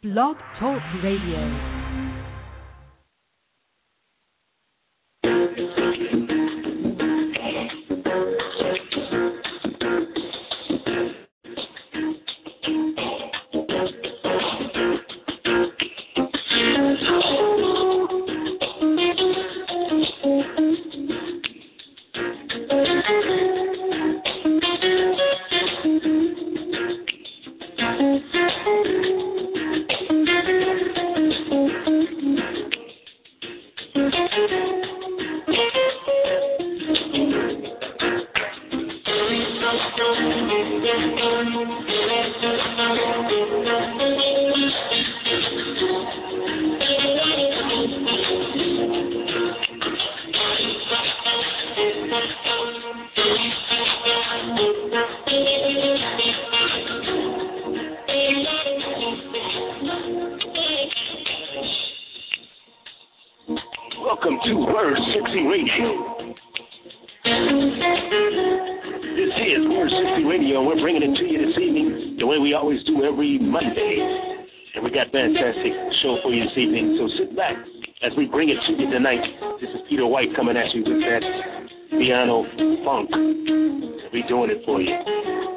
Blog Talk Radio. Welcome to Word Sexy Radio. This is Word Sexy Radio, and we're bringing it to you this evening the way we always do every Monday. And we got a fantastic show for you this evening, so sit back as we bring it to you tonight. This is Peter White coming at you with that piano funk. We're doing it for you.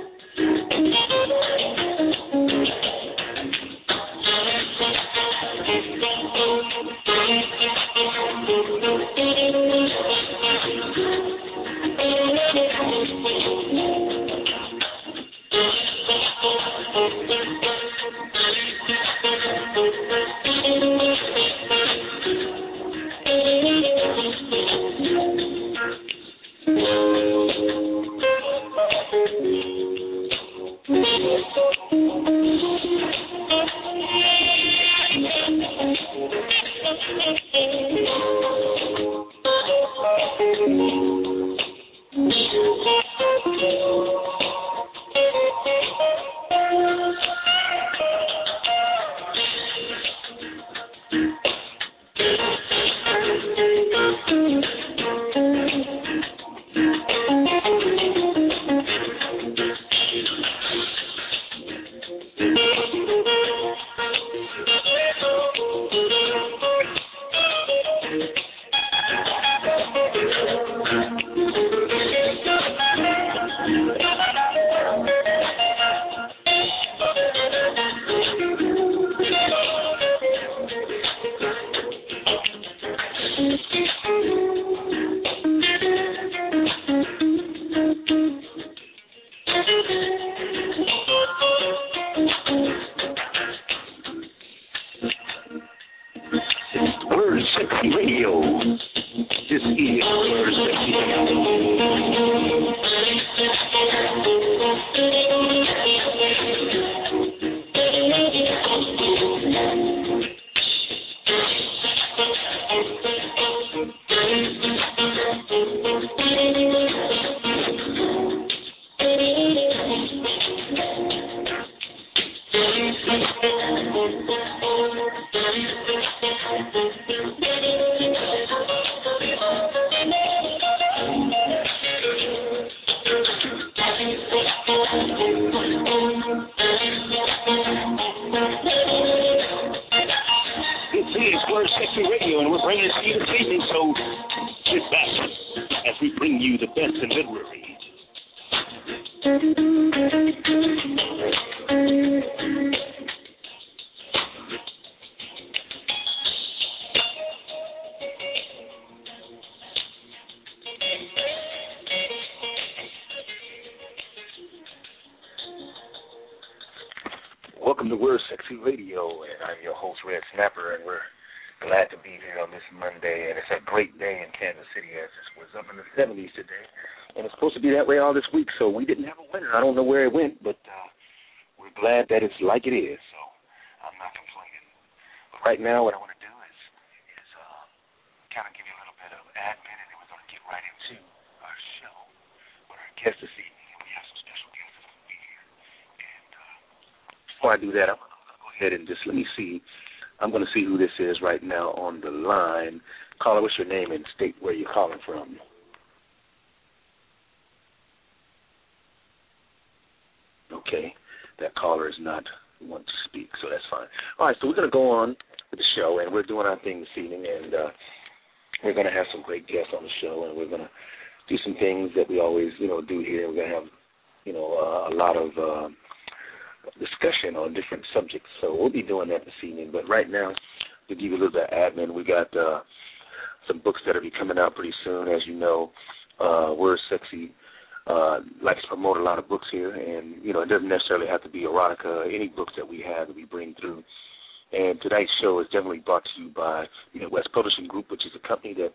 Welcome to Word Sexy Radio, and I'm your host, Red Snapper, and we're glad to be here on this Monday, and it's a great day in Kansas City as it was up in the 70s today, and it's supposed to be that way all this week, so we didn't have a winter. I don't know where it went, but we're glad that it's like it is, so I'm not complaining. But right now what I want to do is kind of give you a little bit of admin, and then we're going to get right into our show with our guest this evening, and we have some special guests that will be here. And before I do that, I'm going to go ahead and just let me see. I'm going to see who this is right now on the line. Caller, what's your name and state where you're calling from? Okay. That caller is not want to speak, so that's fine. All right, so we're going to go on with the show, and we're doing our thing this evening, and we're going to have some great guests on the show, and we're going to do some things that we always, do here. We're going to have, a lot of discussion on different subjects, so we'll be doing that this evening. But right now, to give you a little bit of admin, we got some books that will be coming out pretty soon. As you know, Word Sexy likes to promote a lot of books here, and, it doesn't necessarily have to be erotica. Any books that we have that we bring through. And tonight's show is definitely brought to you by West Publishing Group, which is a company that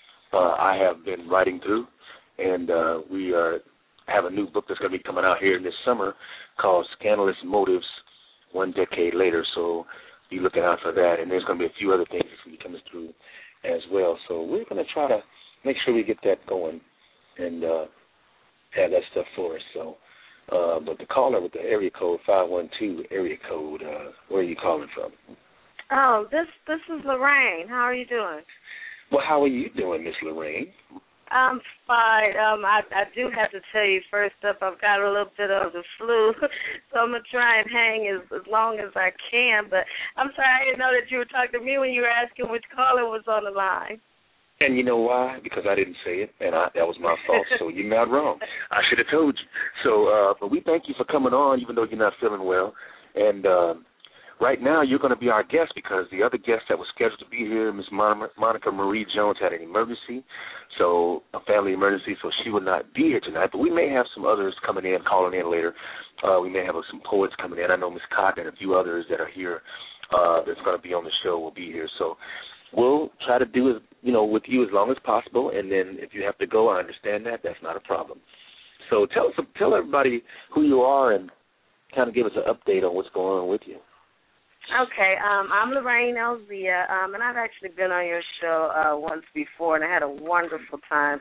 I have been writing through, and we have a new book that's going to be coming out here in this summer called Scandalous Motives, 1 Decade Later. So be looking out for that, and there's going to be a few other things that's going to be coming through as well. So we're going to try to make sure we get that going and have that stuff for us. So, but the caller with the area code 512 area code, where are you calling from? Oh, this is Lorraine. How are you doing? Well, how are you doing, Miss Lorraine? I'm fine. I do have to tell you, first up, I've got a little bit of the flu, so I'm going to try and hang as long as I can. But I'm sorry, I didn't know that you were talking to me when you were asking which caller was on the line. And you know why? Because I didn't say it, and that was my fault, so you're not wrong. I should have told you. So, but we thank you for coming on, even though you're not feeling well. And right now, you're going to be our guest because the other guest that was scheduled to be here, Ms. Monica Marie Jones, had an emergency, so a family emergency, so she will not be here tonight. But we may have some others coming in, calling in later. We may have some poets coming in. I know Ms. Cotton and a few others that are here that's going to be on the show will be here. So we'll try to do with you as long as possible, and then if you have to go, I understand that. That's not a problem. So tell everybody who you are and kind of give us an update on what's going on with you. Okay, I'm Lorraine Elzia, and I've actually been on your show once before, and I had a wonderful time.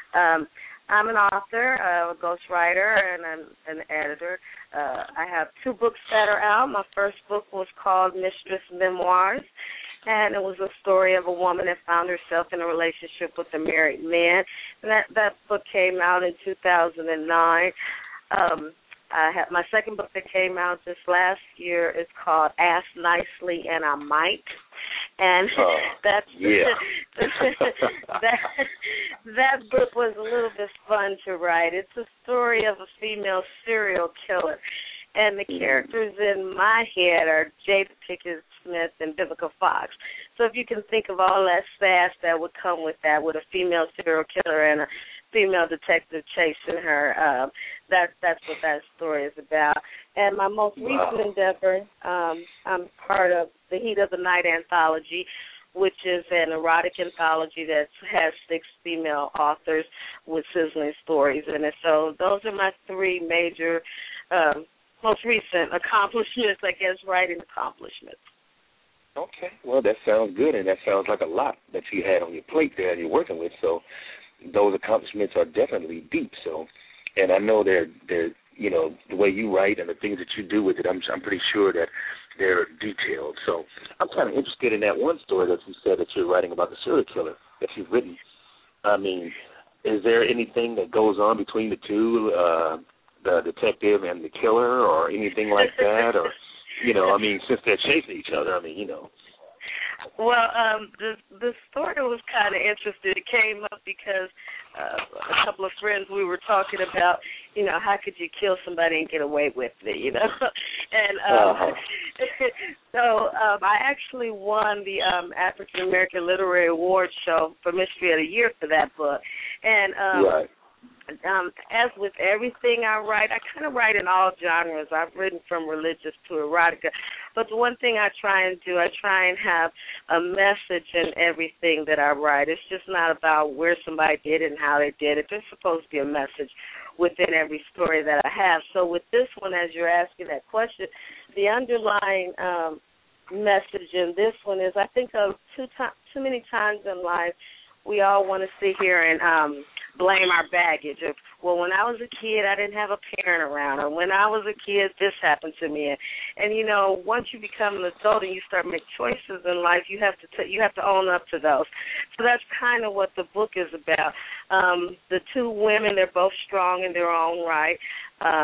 I'm an author, a ghostwriter, and an editor. I have 2 books that are out. My first book was called Mistress Memoirs, and it was a story of a woman that found herself in a relationship with a married man. And that book came out in 2009. I have my second book that came out this last year is called Ask Nicely and I Might. And that book was a little bit fun to write. It's a story of a female serial killer. And the characters in my head are Jada Pinkett Smith and Vivica Fox. So if you can think of all that sass that would come with that, with a female serial killer and a female detective chasing her, that's what that story is about. And my most recent endeavor, I'm part of the Heat of the Night anthology, which is an erotic anthology that has 6 female authors with sizzling stories in it. So those are my 3 major, most recent accomplishments, I guess, writing accomplishments. Okay. Well, that sounds good, and that sounds like a lot that you had on your plate there and you're working with. So those accomplishments are definitely deep. So, and I know they're the way you write and the things that you do with it, I'm pretty sure that they're detailed. So I'm kind of interested in that one story that you said that you're writing about the serial killer that you've written. I mean, is there anything that goes on between the two, the detective and the killer, or anything like that? Or, since they're chasing each other, Well, the story was kind of interesting. It came up because a couple of friends, we were talking about, how could you kill somebody and get away with it, And so I actually won the African American Literary Award show for Mystery of the Year for that book. And right. As with everything I write, I kind of write in all genres. I've written from religious to erotica. But the one thing I try and do, I try and have a message in everything that I write. It's just not about where somebody did it and how they did it. There's supposed to be a message within every story that I have. So with this one, as you're asking that question, the underlying message in this one is, I think of too many times in life, we all want to sit here and blame our baggage of, well, when I was a kid, I didn't have a parent around, or when I was a kid, this happened to me. And once you become an adult and you start making choices in life, you have to own up to those. So that's kind of what the book is about. The 2 women, they're both strong in their own right.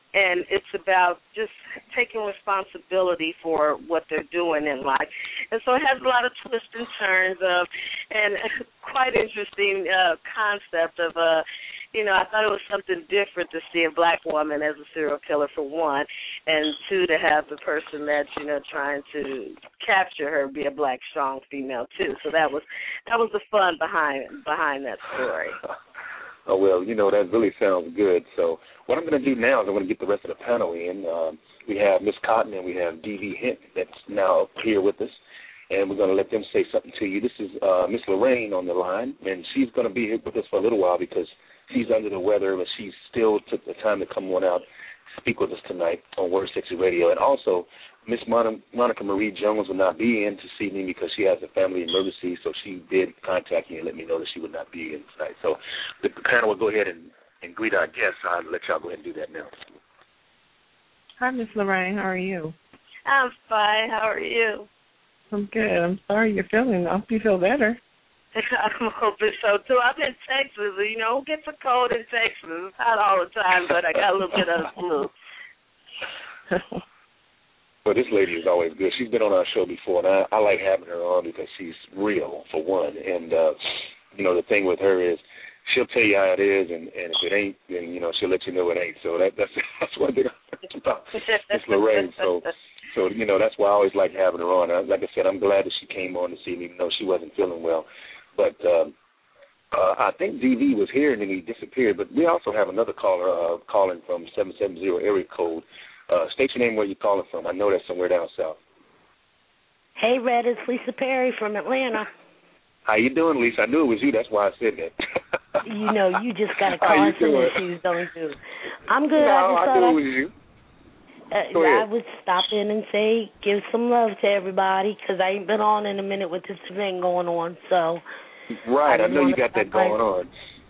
and it's about just taking responsibility for what they're doing in life. And so it has a lot of twists and turns and quite interesting concept of I thought it was something different to see a black woman as a serial killer, for one, and two, to have the person that's trying to capture her be a black, strong female too. So that was the fun behind that story. Oh, well, that really sounds good. So what I'm going to do now is I'm going to get the rest of the panel in. We have Miss Cotton and we have D.V. Hint that's now up here with us, and we're going to let them say something to you. This is Miss Lorraine on the line, and she's going to be here with us for a little while because she's under the weather, but she still took the time to come on out, speak with us tonight on Word Sexy Radio. And also, Miss Monica Marie Jones will not be in this evening because she has a family emergency, so she did contact me and let me know that she would not be in tonight. So the panel will go ahead and greet our guests. I'll let y'all go ahead and do that now. Hi, Miss Lorraine. How are you? I'm fine. How are you? I'm good. I'm sorry you're feeling. I hope you feel better. I'm hoping so, too. I'm in Texas. Who gets a cold in Texas? It's hot all the time, but I got a little bit of the flu. Well, this lady is always good. She's been on our show before, and I like having her on because she's real, for one. And, the thing with her is she'll tell you how it is, and if it ain't, then, she'll let you know it ain't. So that's one thing about Miss Lorraine. So that's why I always like having her on. Like I said, I'm glad that she came on this evening, even though she wasn't feeling well. But I think DV was here and then he disappeared. But we also have another caller calling from 770 area code. State your name, where you're calling from. I know that's somewhere down south. Hey, Red, it's Lisa Perry from Atlanta. How you doing, Lisa? I knew it was you. That's why I said that. You just got to call some issues, don't you? I'm good. No, I knew it was you. I would stop in and say, give some love to everybody, because I ain't been on in a minute with this thing going on. So, right, I know you got that going on.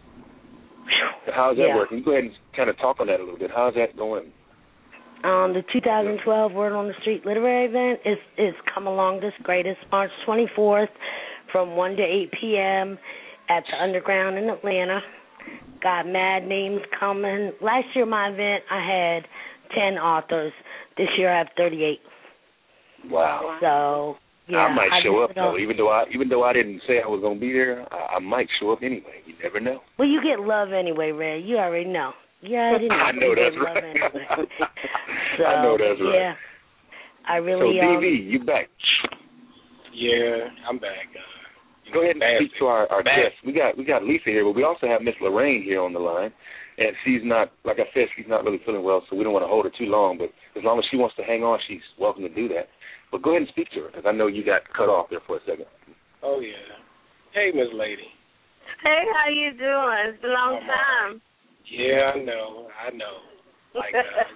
How's that working? Go ahead and kind of talk on that a little bit. How's that going? The 2012 Word on the Street Literary Event is come along this great. It's March 24th from 1 to 8 p.m. at the Underground in Atlanta. Got mad names coming. Last year, my event, I had 10 authors. This year I have 38. Wow. So, yeah. I might show up, though. Even though I didn't say I was going to be there, I might show up anyway. You never know. Well, you get love anyway, Ray. You already know. Yeah, I didn't know. I know that's right. Anyway. So, I know that's right. Yeah. I really... So, DV, you back? Yeah, I'm back. Go ahead and speak to our guest. We got Lisa here, but we also have Miss Lorraine here on the line. And she's not, like I said, she's not really feeling well, so we don't want to hold her too long. But as long as she wants to hang on, she's welcome to do that. But go ahead and speak to her, because I know you got cut off there for a second. Oh, yeah. Hey, Miss Lady. Hey, how you doing? It's been a long time. Yeah, I know. Like,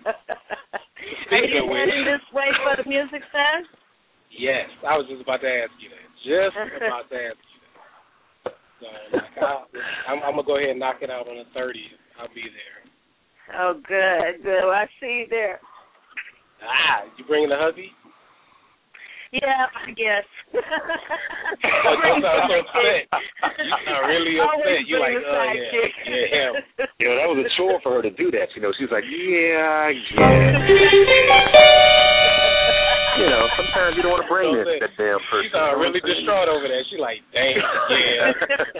are you heading this way for the music fest? Yes, I was just about to ask you that. So, I'm going to go ahead and knock it out on the 30th. I'll be there. Oh, good. Well, I see you there. You bringing the hubby? Yeah, I guess. You sound so upset. You sound really upset. You like, yeah. That was a chore for her to do that. She was like, yeah, I guess. Sometimes you don't want to bring that damn person. She sound really distraught over there. She like, damn, yeah.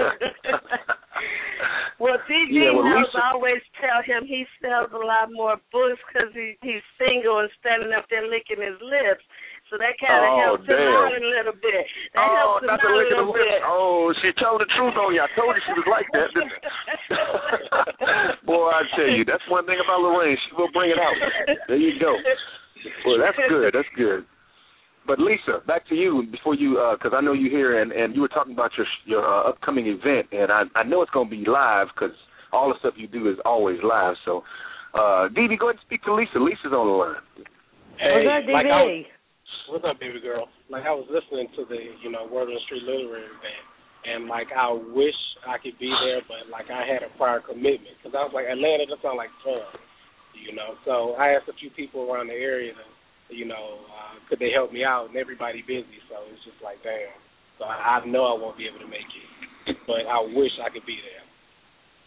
Well, DJ knows I always tell him he sells a lot more books because he's single and standing up there licking his lips. So that kind of helps him out a little bit. That helps him out a little bit. Oh, she told the truth on you. I told you she was like that, didn't I? Boy, I tell you, that's one thing about Lorraine. She will bring it out. There you go. Well, that's good. That's good. But, Lisa, back to you before you, because I know you're here, and you were talking about your upcoming event, and I know it's going to be live because all the stuff you do is always live. So, Dee, go ahead and speak to Lisa. Lisa's on the line. Hey, what's up, Dee? What's up, baby girl? Like, I was listening to the, Word on the Street Literary Event, and, I wish I could be there, but, I had a prior commitment. Because I was like, Atlanta, that sounds like fun, So I asked a few people around the area, could they help me out, and everybody busy, so it's just like, damn. So I know I won't be able to make it, but I wish I could be there.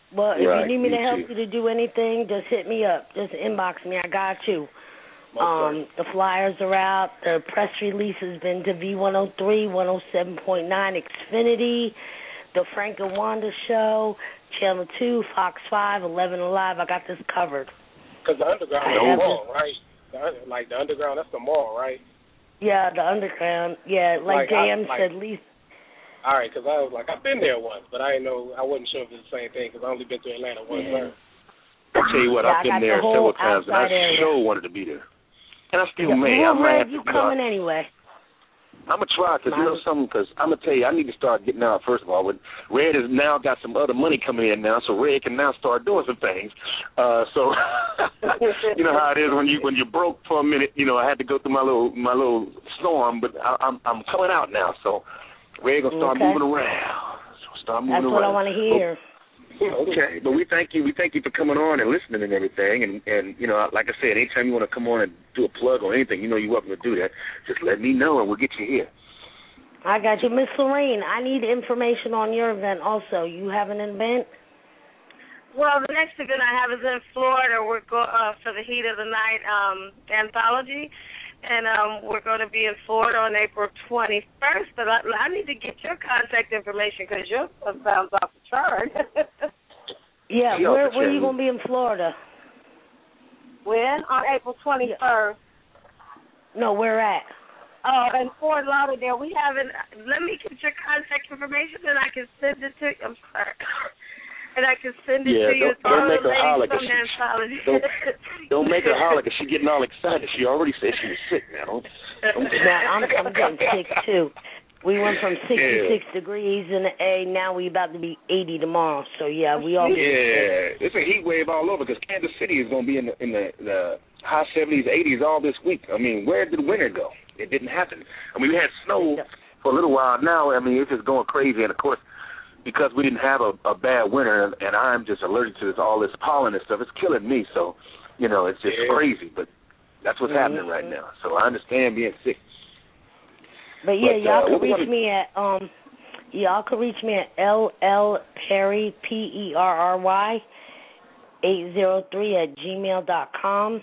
Well, if Right, you need me to me help too. you to do anything, just hit me up. Just inbox me. I got you. The flyers are out. The press release has been to V103, 107.9 Xfinity, the Frank and Wanda Show, Channel 2, Fox 5, 11 Alive. I got this covered. Because the Underground is the mall, right? Like the Underground, that's the mall, right? Yeah, the Underground. Yeah, like JM said, Lisa. All right, because I was like, I've been there once, but I wasn't sure if it's the same thing because I only been to Atlanta once. I'll tell you what, I've been there several times, and I sure wanted to be there. And I still may. Well, I might have you to coming anyway? I'm going to try, because you know something, because I'm going to tell you, I need to start getting out, first of all. Red has now got some other money coming in now, so Red can now start doing some things. So, you know how it is when you're broke for a minute. You know, I had to go through my little storm, but I'm coming out now, so Red going to start moving around. That's what I want to hear. Okay, but we thank you for coming on and listening and everything, and you know, like I said, anytime you want to come on and do a plug or anything, you know you're welcome to do that. Just let me know and we'll get you here. I got you. Miss Lorraine, I need information on your event also. You have an event? Well, the next event I have is in Florida. We're going for the Heat of the Night anthology, and we're going to be in Florida on April 21st. But I need to get your contact information because yours sounds off the chart. Yeah, where are you going to be in Florida? When? On April 21st. No, where at? Oh, in Fort Lauderdale. We haven't. Let me get your contact information, and I can send it to you. I'm sorry. And I can send it to you. Don't make her holler, don't make her holler because she's getting all excited. She already said she was sick now. I'm getting sick too. We went from 66 degrees in the A, now we about to be 80 tomorrow. So yeah, we all. Yeah, it's a heat wave all over because Kansas City is going to be in the high 70s, 80s all this week. I mean, where did winter go? It didn't happen. I mean, we had snow for a little while now. I mean, it's just going crazy, and of course, because we didn't have a bad winter, and I'm just allergic to all this pollen and stuff, it's killing me. So, you know, it's just crazy. But that's what's happening right now. So I understand being sick. But yeah, y'all can reach me at LL Perry PERRY 803@gmail.com.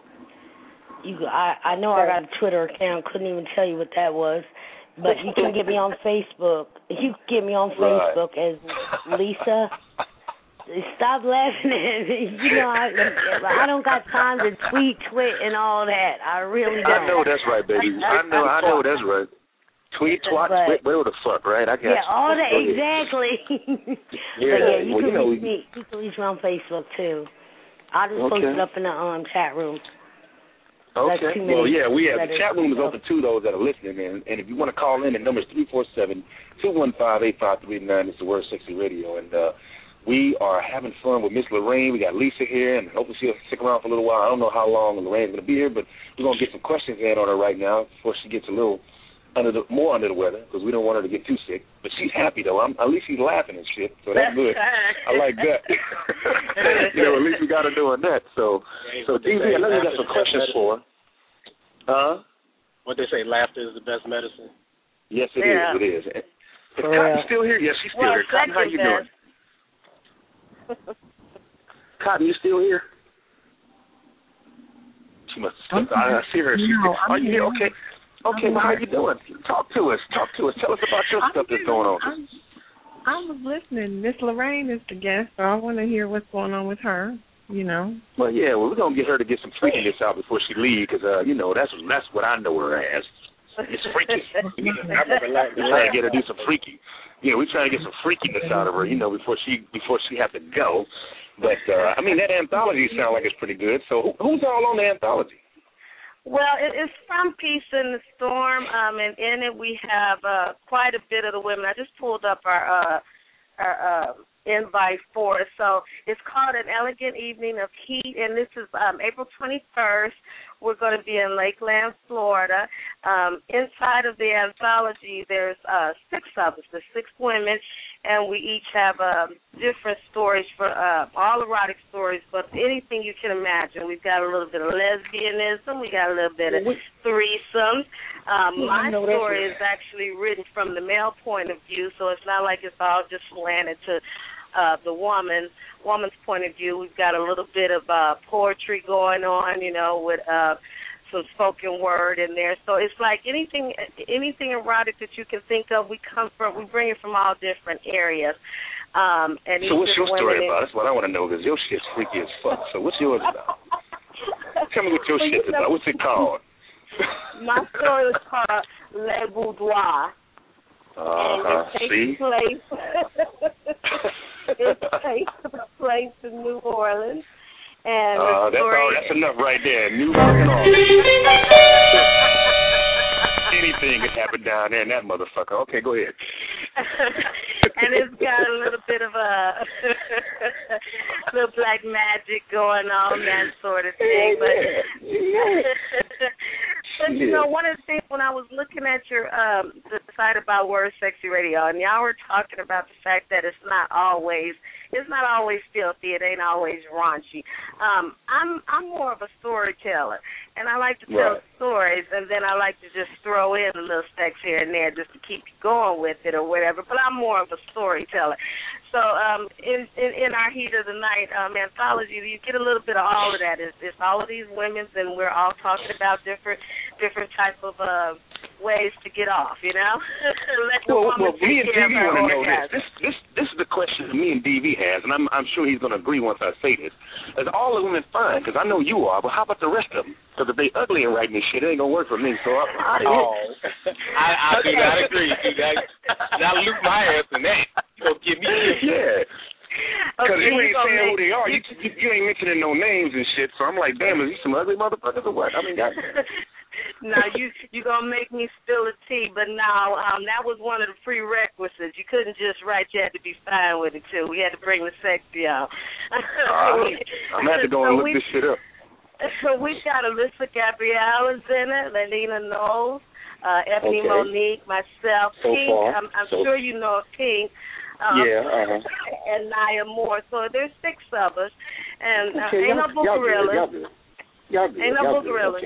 I know I got a Twitter account. Couldn't even tell you what that was. But you can get me on Facebook. You can get me on Facebook as Lisa. Stop laughing at me. You know, I don't got time to tweet and all that. I really don't. I know that's right, baby. I know that's right. Tweet, twat, whatever the fuck, right? I got you. All that, exactly. But yeah, you can reach me on Facebook too. I'll just post it up in the chat room. Okay. Well, yeah, we have the chat room is open to those that are listening, and if you want to call in, the number is 347-215-8539. It's the Word Sexy Radio, and we are having fun with Miss Lorraine. We got Lisa here, and hopefully she'll stick around for a little while. I don't know how long Lorraine's going to be here, but we're going to get some questions in on her right now before she gets a little more under the weather, because we don't want her to get too sick. But she's happy, though. At least she's laughing and shit, so that's good. I like that. You know, at least we got her doing that. So DZ, I know you got some questions for her. What they say, laughter is the best medicine. Yes, it is. It is. Is Cotton still here? Yes, she's still here. Cotton, how you doing? Cotton, you still here? She must have stepped out. I see her. Are you here? Okay. Okay, well, how you doing? Talk to us. Tell us about your stuff that's going on. I was listening. Miss Lorraine is the guest, so I want to hear what's going on with her, you know. Well, yeah, we're going to get her to get some freakiness out before she leaves, because, you know, that's what I know her as. It's freaky. We're trying to get her to do some freaky. You know, we're trying to get some freakiness out of her, you know, before she has to go. But, I mean, that anthology sounds like it's pretty good. So who's all on the anthology? Well, it's from Peace in the Storm, and in it we have quite a bit of the women. I just pulled up our invite for it. So it's called An Elegant Evening of Heat, and this is April 21st. We're going to be in Lakeland, Florida. Inside of the anthology, there's 6 of us, there's 6 women, and we each have different stories, for all erotic stories, but anything you can imagine. We've got a little bit of lesbianism. We got a little bit of threesomes. My story is actually written from the male point of view, so it's not like it's all just slanted to the woman's point of view. We've got a little bit of poetry going on, with some spoken word in there. So it's like anything erotic that you can think of, we bring it from all different areas. And so what's your story about? That's what I want to know, because your shit's freaky as fuck. So what's yours about? Tell me what your shit's about. What's it called? My story is called Le Boudoir. And it takes place in New Orleans. And that's enough right there. New Orleans. Anything can happen down there in that motherfucker. Okay, go ahead. And it's got a little bit of a little black magic going on, that sort of thing. But one of the things when I was looking at your the site about Word Sexy Radio, and y'all were talking about the fact that it's not always filthy, it ain't always raunchy. I'm more of a storyteller, and I like to tell stories, and then I like to just throw in a little sex here and there just to keep you going with it or whatever. But I'm more of a storyteller. So in our Heat of the Night anthology, you get a little bit of all of that. It's all of these women, and we're all talking about different type of ways to get off, Let the woman me and DV want to know this. This is the question that me and DV has, and I'm sure he's going to agree once I say this. Is all the women fine? Because I know you are, but how about the rest of them? Because if they ugly and writing this shit, it ain't going to work for me. So I do not agree. You got to loop my ass in that. You don't give me yeah. Because you ain't saying who they are. You ain't mentioning no names and shit. So I'm like, damn, is these some ugly motherfuckers or what? I mean, No, you gonna make me spill a tea, but no, that was one of the prerequisites. You couldn't just write; you had to be fine with it too. We had to bring the sexy out. I'm gonna have to go and look this shit up. So we got Alyssa Gabrielle is in it, Lelina Knowles, Ebony Monique, myself, Pink. I'm sure you know Pink. And Nia Moore. So there's 6 of us, and ain't no Boogerillas. Ain't no Boogerillas.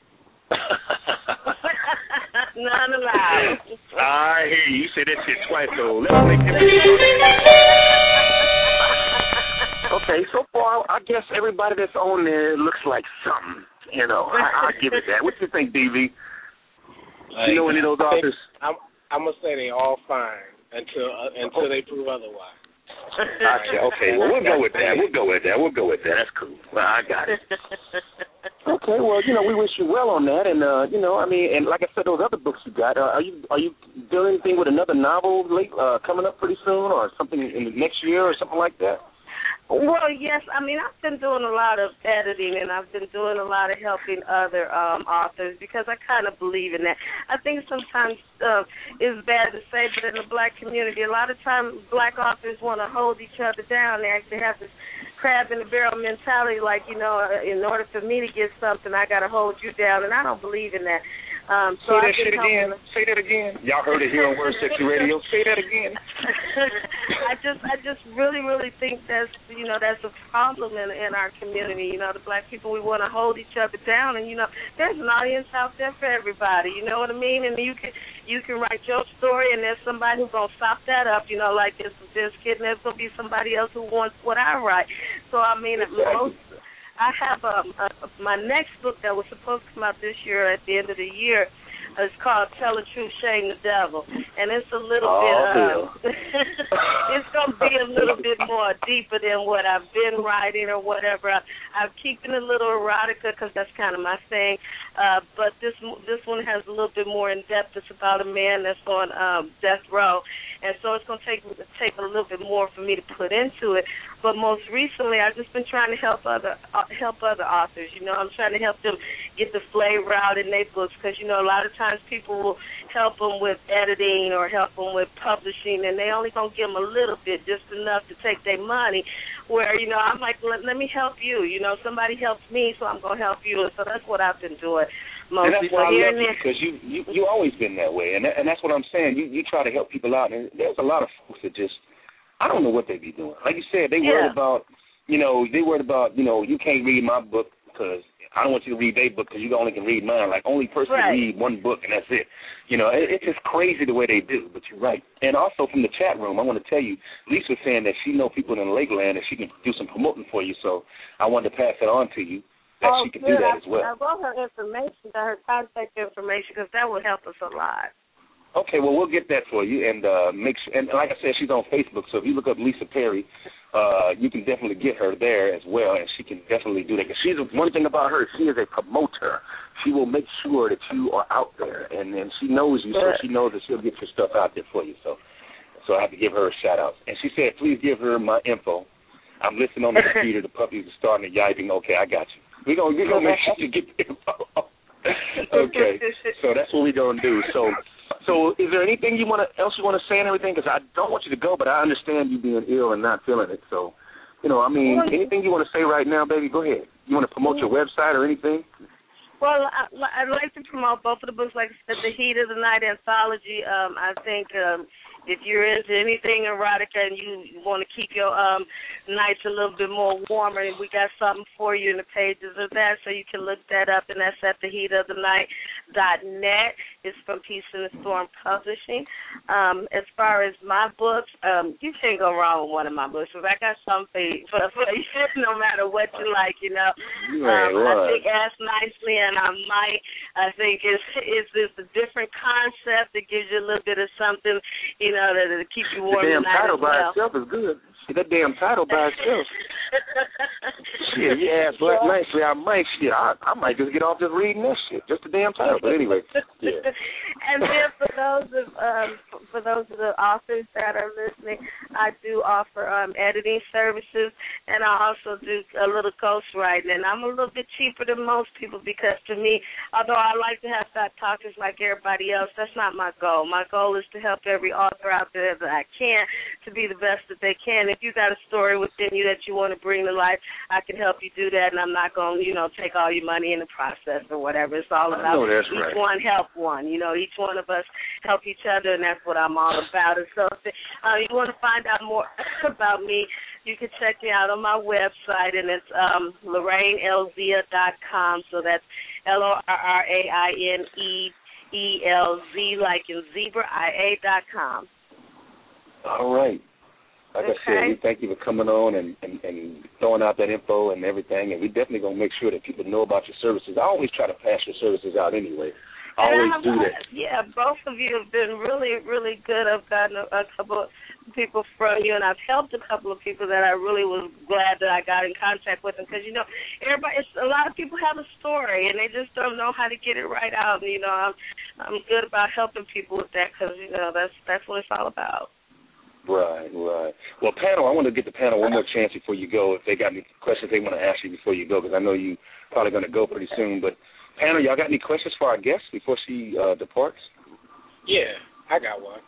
None allowed. I hear you. You say that shit twice, so let's make it. Okay, so far, I guess everybody that's on there looks like something. I give it that. What do you think, DV? You know any of those authors? I'm gonna say they all fine until they prove otherwise. Gotcha. Okay, well, we'll go with that. That's cool. Well, I got it. Okay, well, we wish you well on that, and and like I said, those other books you got, are you doing anything with another novel coming up pretty soon, or something in the next year, or something like that? Well, yes. I've been doing a lot of editing, and I've been doing a lot of helping other authors because I kind of believe in that. I think sometimes it's bad to say, but in the black community, a lot of times black authors want to hold each other down. They actually have this crab in the barrel mentality, like, in order for me to get something, I got to hold you down, and I don't believe in that. Say that shit again. Say that again. Y'all heard it here on Word Sexy Radio. Say that again. I just really, really think that's a problem in our community. The black people, we want to hold each other down, and there's an audience out there for everybody. You know what I mean? And you can write your story, and there's somebody who's gonna stop that up. Like this kid, and there's gonna be somebody else who wants what I write. So I have my next book that was supposed to come out this year at the end of the year. It's called Tell the Truth, Shame the Devil, and it's a little bit. It's gonna be a little bit more deeper than what I've been writing or whatever. I'm keeping a little erotica because that's kind of my thing, but this one has a little bit more in depth. It's about a man that's on death row, and so it's gonna take a little bit more for me to put into it. But most recently, I've just been trying to help other authors. I'm trying to help them get the flavor out in their books because a lot of times people will help them with editing or help them with publishing, and they only gonna give them a little bit, just enough to take their money. Where I'm like, let me help you. Somebody helps me, so I'm gonna help you. And so that's what I've been doing mostly. And that's why I love you, because you always been that way, and that's what I'm saying. You try to help people out, and there's a lot of folks that just, I don't know what they be doing. Like you said, they worried about, you can't read my book because I don't want you to read their book because you only can read mine. Like, only person can read one book, and that's it. You know, it's just crazy the way they do, but you're right. And also from the chat room, I want to tell you, Lisa was saying that she know people in Lakeland and she can do some promoting for you, so I wanted to pass it on to you that she can do that as well. I wrote her information, her contact information, because that would help us a lot. Okay, well, we'll get that for you, and make sure. And like I said, she's on Facebook, so if you look up Lisa Perry, you can definitely get her there as well, and she can definitely do that. Because she's one thing about her, she is a promoter. She will make sure that you are out there, and she knows you, so she knows that she'll get your stuff out there for you. So I have to give her a shout out. And she said, please give her my info. I'm listening on the computer. The puppies are starting to yiping. Okay, I got you. We're gonna make sure you get the info. Okay, so that's what we're gonna do. So is there anything else you want to say and everything? Because I don't want you to go, but I understand you being ill and not feeling it. So, anything you want to say right now, baby, go ahead. You want to promote your website or anything? Well, I'd like to promote both of the books, like I said, The Heat of the Night anthology. I think if you're into anything erotica and you want to keep your nights a little bit more warmer, we got something for you in the pages of that, so you can look that up, and that's at theheatofthenight.net. It's from Peace in the Storm Publishing. As far as my books, you can't go wrong with one of my books, because I got something for you, no matter what you like, you know. I think Ask Nicely and I Might, I think it's a different concept that gives you a little bit of something, you know, to keep you warm. The damn title by itself is good. That damn title by itself. Shit, you ask Black Nicely, I might. Shit, I might just get off just reading this shit. Just the damn title. But anyway, yeah. And then for those of the authors that are listening, I do offer editing services, and I also do a little ghostwriting. And I'm a little bit cheaper than most people because, to me, although I like to have fat talkers like everybody else, that's not my goal. My goal is to help every author out there that I can to be the best that they can. If you got a story within you that you want to bring to life, I can help you do that, and I'm not going to, take all your money in the process or whatever. It's all about each one help one. Each one of us help each other, and that's what I'm all about. And so if you want to find out more about me, you can check me out on my website, and it's LorraineLzia.com. So that's LorraineElz, like in zebra, IA.com. All right. Like I said, we thank you for coming on and throwing out that info and everything, and we definitely going to make sure that people know about your services. I always try to pass your services out anyway. I always do that. Yeah, both of you have been really, really good. I've gotten a couple of people from you, and I've helped a couple of people that I really was glad that I got in contact with them because, a lot of people have a story, and they just don't know how to get it right out. And, I'm good about helping people with that because, that's what it's all about. Right. Well, panel, I want to get the panel one more chance before you go. If they got any questions they want to ask you before you go, because I know you probably going to go pretty soon. But panel, y'all got any questions for our guest before she departs? Yeah, I got one.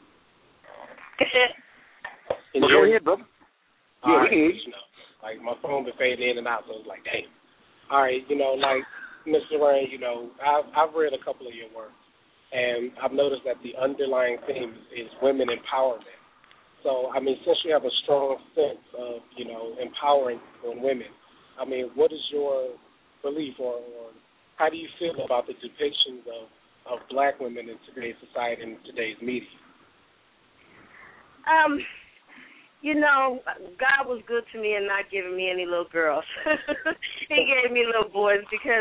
Well, go ahead, brother. Yeah, we can hear you. Like my phone been fading in and out, so it's like, damn. All right, like Ms. Lorraine, I've read a couple of your works, and I've noticed that the underlying theme is women empowerment. So, since you have a strong sense of, empowering women, what is your belief or how do you feel about the depictions of black women in today's society and today's media? God was good to me in not giving me any little girls. He gave me little boys because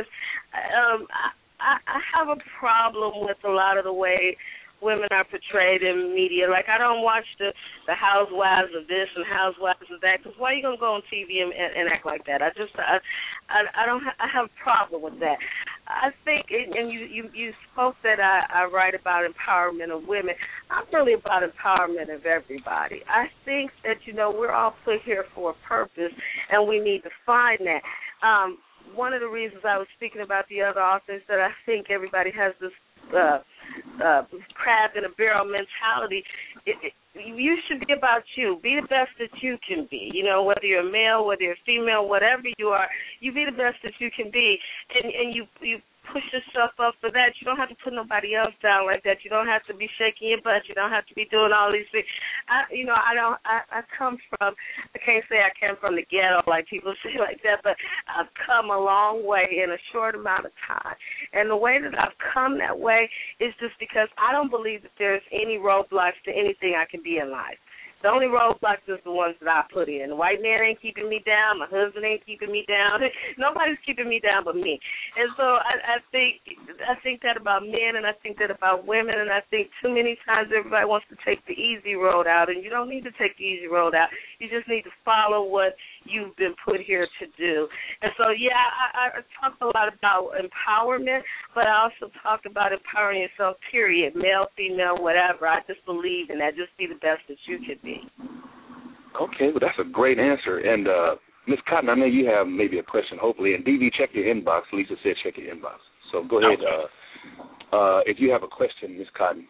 I have a problem with a lot of the way women are portrayed in media. Like, I don't watch the housewives of this and housewives of that, because why are you going to go on TV and act like that? I have a problem with that. I think, and you spoke that I write about empowerment of women. I'm really about empowerment of everybody. I think that, we're all put here for a purpose, and we need to find that. One of the reasons I was speaking about the other authors that I think everybody has this crab in a barrel mentality. You should be about you. Be the best that you can be. Whether you're a male, whether you're a female, whatever you are, you be the best that you can be, and you push yourself up for that. You don't have to put nobody else down like that. You don't have to be shaking your butt. You don't have to be doing all these things. I come from, I can't say I came from the ghetto like people say like that, but I've come a long way in a short amount of time. And the way that I've come that way is just because I don't believe that there's any roadblocks to anything I can be in life. The only roadblocks is the ones that I put in. The white man ain't keeping me down. My husband ain't keeping me down. Nobody's keeping me down but me. And so I think that about men, and I think that about women, and I think too many times everybody wants to take the easy road out, and you don't need to take the easy road out. You just need to follow what you've been put here to do. And so, yeah, I talk a lot about empowerment, but I also talk about empowering yourself, period, male, female, whatever. I just believe in that. Just be the best that you can be. Okay, well, that's a great answer. And, Ms. Cotton, I know you have maybe a question, hopefully. And, DV, check your inbox. Lisa said check your inbox. So go ahead. If you have a question, Ms. Cotton.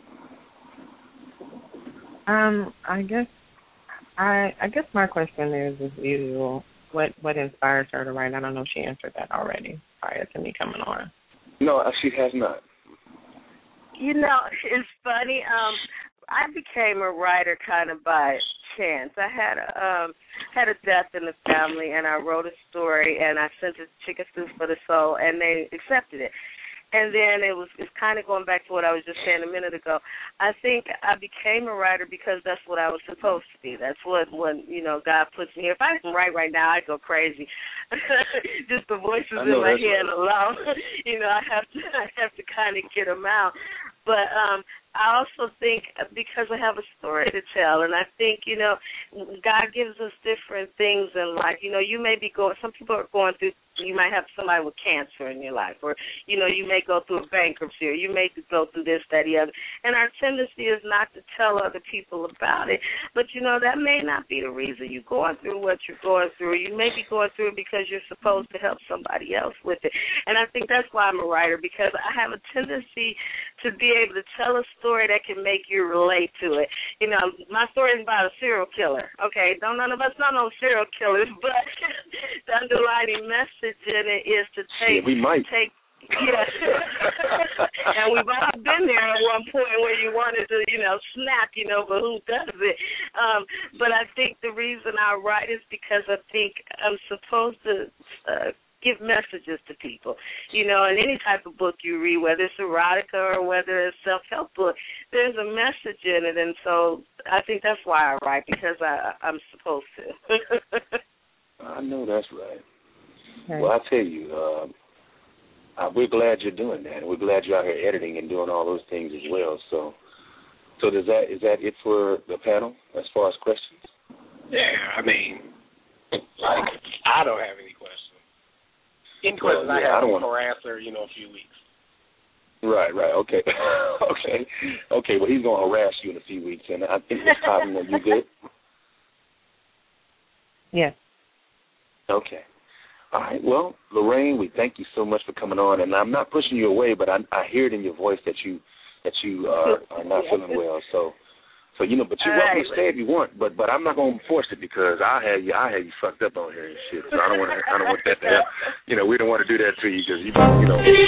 I guess my question is, as usual, what inspires her to write? I don't know if she answered that already prior to me coming on. No, she has not. You know, it's funny. I became a writer kind of by chance. I had a death in the family, and I wrote a story, and I sent it to Chicken Soup for the Soul, and they accepted it. And then it's kind of going back to what I was just saying a minute ago. I think I became a writer because that's what I was supposed to be. That's what when God puts me here. If I can write right now, I'd go crazy. Just the voices in my head alone. I have to kind of get them out. But I also think because I have a story to tell, and I think, God gives us different things in life. You may be some people are going through, you might have somebody with cancer in your life, or, you may go through a bankruptcy, or you may go through this, that, the other. And our tendency is not to tell other people about it. But, that may not be the reason you're going through what you're going through. You may be going through it because you're supposed to help somebody else with it. And I think that's why I'm a writer, because I have a tendency to be able to tell a story that can make you relate to it. My story is about a serial killer. Okay, none of us know no serial killers, but the underlying message in it is to take. Yeah, we might. Yeah. And we've all been there at one point where you wanted to, snap, but who does it? But I think the reason I write is because I think I'm supposed to give messages to people. In any type of book you read, whether it's erotica or whether it's self-help book, there's a message in it. And so I think that's why I write, because I'm supposed to. I know that's right. Okay. Well, I tell you, we're glad you're doing that. We're glad you're out here editing and doing all those things as well. So is that it for the panel as far as questions? Yeah, I don't have any questions. Any questions I don't want to answer, a few weeks. Right. Okay. Okay. Well, he's going to harass you in a few weeks, and I think Ms. Cotton, are you good? Yes. Okay. All right. Well, Lorraine, we thank you so much for coming on, and I'm not pushing you away, but I hear it in your voice that you are not feeling well. So but you're welcome to stay if you want, but I'm not gonna force it, because I'll have you fucked up on here and shit. So I don't want that to happen. We don't want to do that to you, because you be mad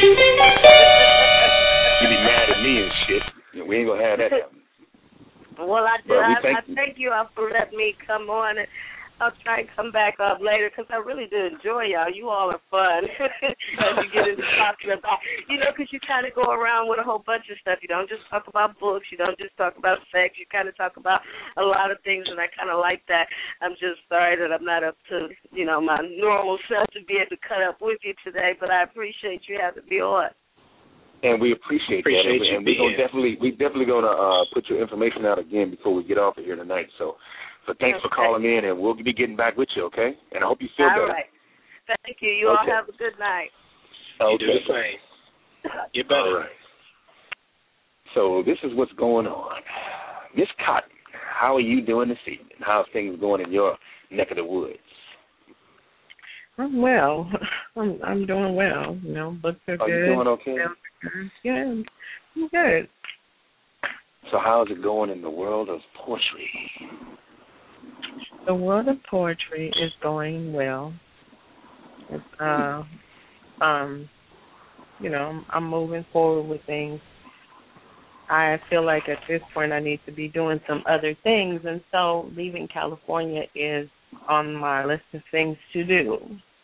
at me and shit. We ain't gonna have that happen. Well, I thank you all for letting me come on, and I'll try and come back up later, because I really do enjoy y'all. You all are fun as you get into talking about, because you kind of go around with a whole bunch of stuff. You don't just talk about books. You don't just talk about sex. You kind of talk about a lot of things, and I kind of like that. I'm just sorry that I'm not up to, my normal self to be able to cut up with you today, but I appreciate you having me on. And we appreciate that. And we're definitely going to put your information out again before we get off of here tonight. So thanks for calling in, and we'll be getting back with you, okay? And I hope you feel better. All right. Thank you. You all have a good night. Okay. You do the same. Get better. All right. So this is what's going on. Miss Cotton, how are you doing this evening? How's things going in your neck of the woods? I'm well. I'm doing well. Books are good. Are you doing okay? Yeah, I'm good. So how's it going in the world of poetry? The world of poetry is going well. It's I'm moving forward with things. I feel like at this point I need to be doing some other things, and so leaving California is on my list of things to do.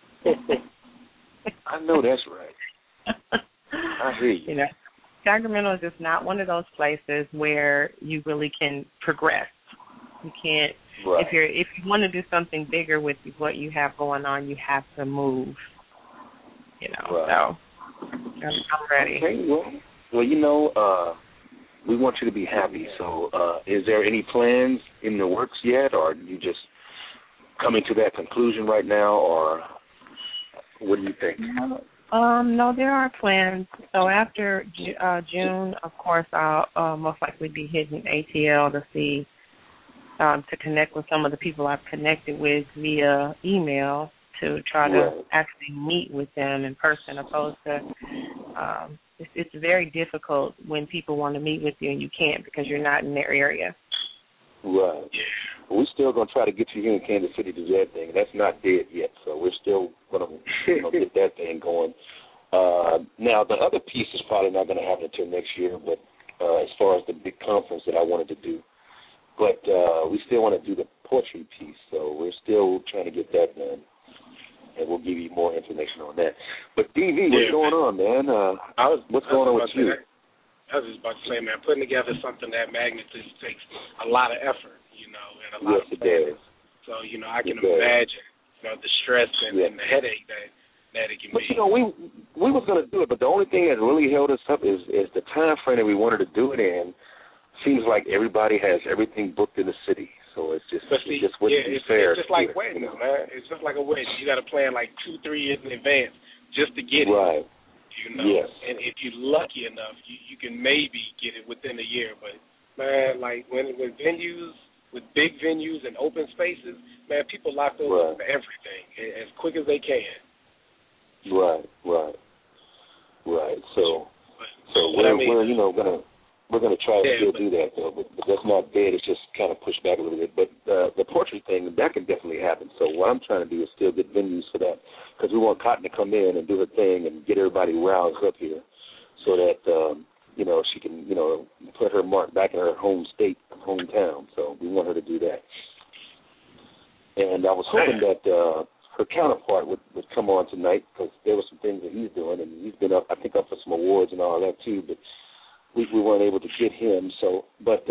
I know that's right. I hear you. Sacramento is just not one of those places where you really can progress. You can't. Right. If you want to do something bigger with what you have going on, you have to move. Right. So I'm ready. Okay. Well, we want you to be happy. So, is there any plans in the works yet, or are you just coming to that conclusion right now, or what do you think? No, there are plans. So after June, of course, I'll most likely be hitting ATL to see, to connect with some of the people I've connected with via email to try to actually meet with them in person, opposed to it's very difficult when people want to meet with you and you can't because you're not in their area. Right. We're still going to try to get you here in Kansas City to do that thing. That's not dead yet, so we're still going to get that thing going. Now, the other piece is probably not going to happen until next year, but as far as the big conference that I wanted to do. But we still want to do the poetry piece, so we're still trying to get that done. And we'll give you more information on that. But DV, what's going on, man? What's going on with you? I was just about to say, man, putting together something that magnitude takes a lot of effort, and a lot of planning. So, I can imagine, the stress and the headache that it can be. But, we was going to do it, but the only thing that really held us up is the time frame that we wanted to do it in. Seems like everybody has everything booked in the city. So it's just wouldn't be fair. It's just like weddings, man. It's just like a wedding. You got to plan like 2-3 years in advance just to get it. Right. Yes. And if you're lucky enough, you can maybe get it within a year. But man, like when venues, with big venues and open spaces, man, people lock those up for everything as quick as they can. Right. So we're gonna try to still do that though, but that's not dead. It's just kind of pushed back a little bit. But the poetry thing, that can definitely happen. So what I'm trying to do is still get venues for that, because we want Cotton to come in and do her thing and get everybody roused up here, so that she can put her mark back in her hometown. So we want her to do that. And I was hoping that her counterpart would come on tonight, because there were some things that he's doing, and he's been up for some awards and all that too, but we weren't able to get him. So, but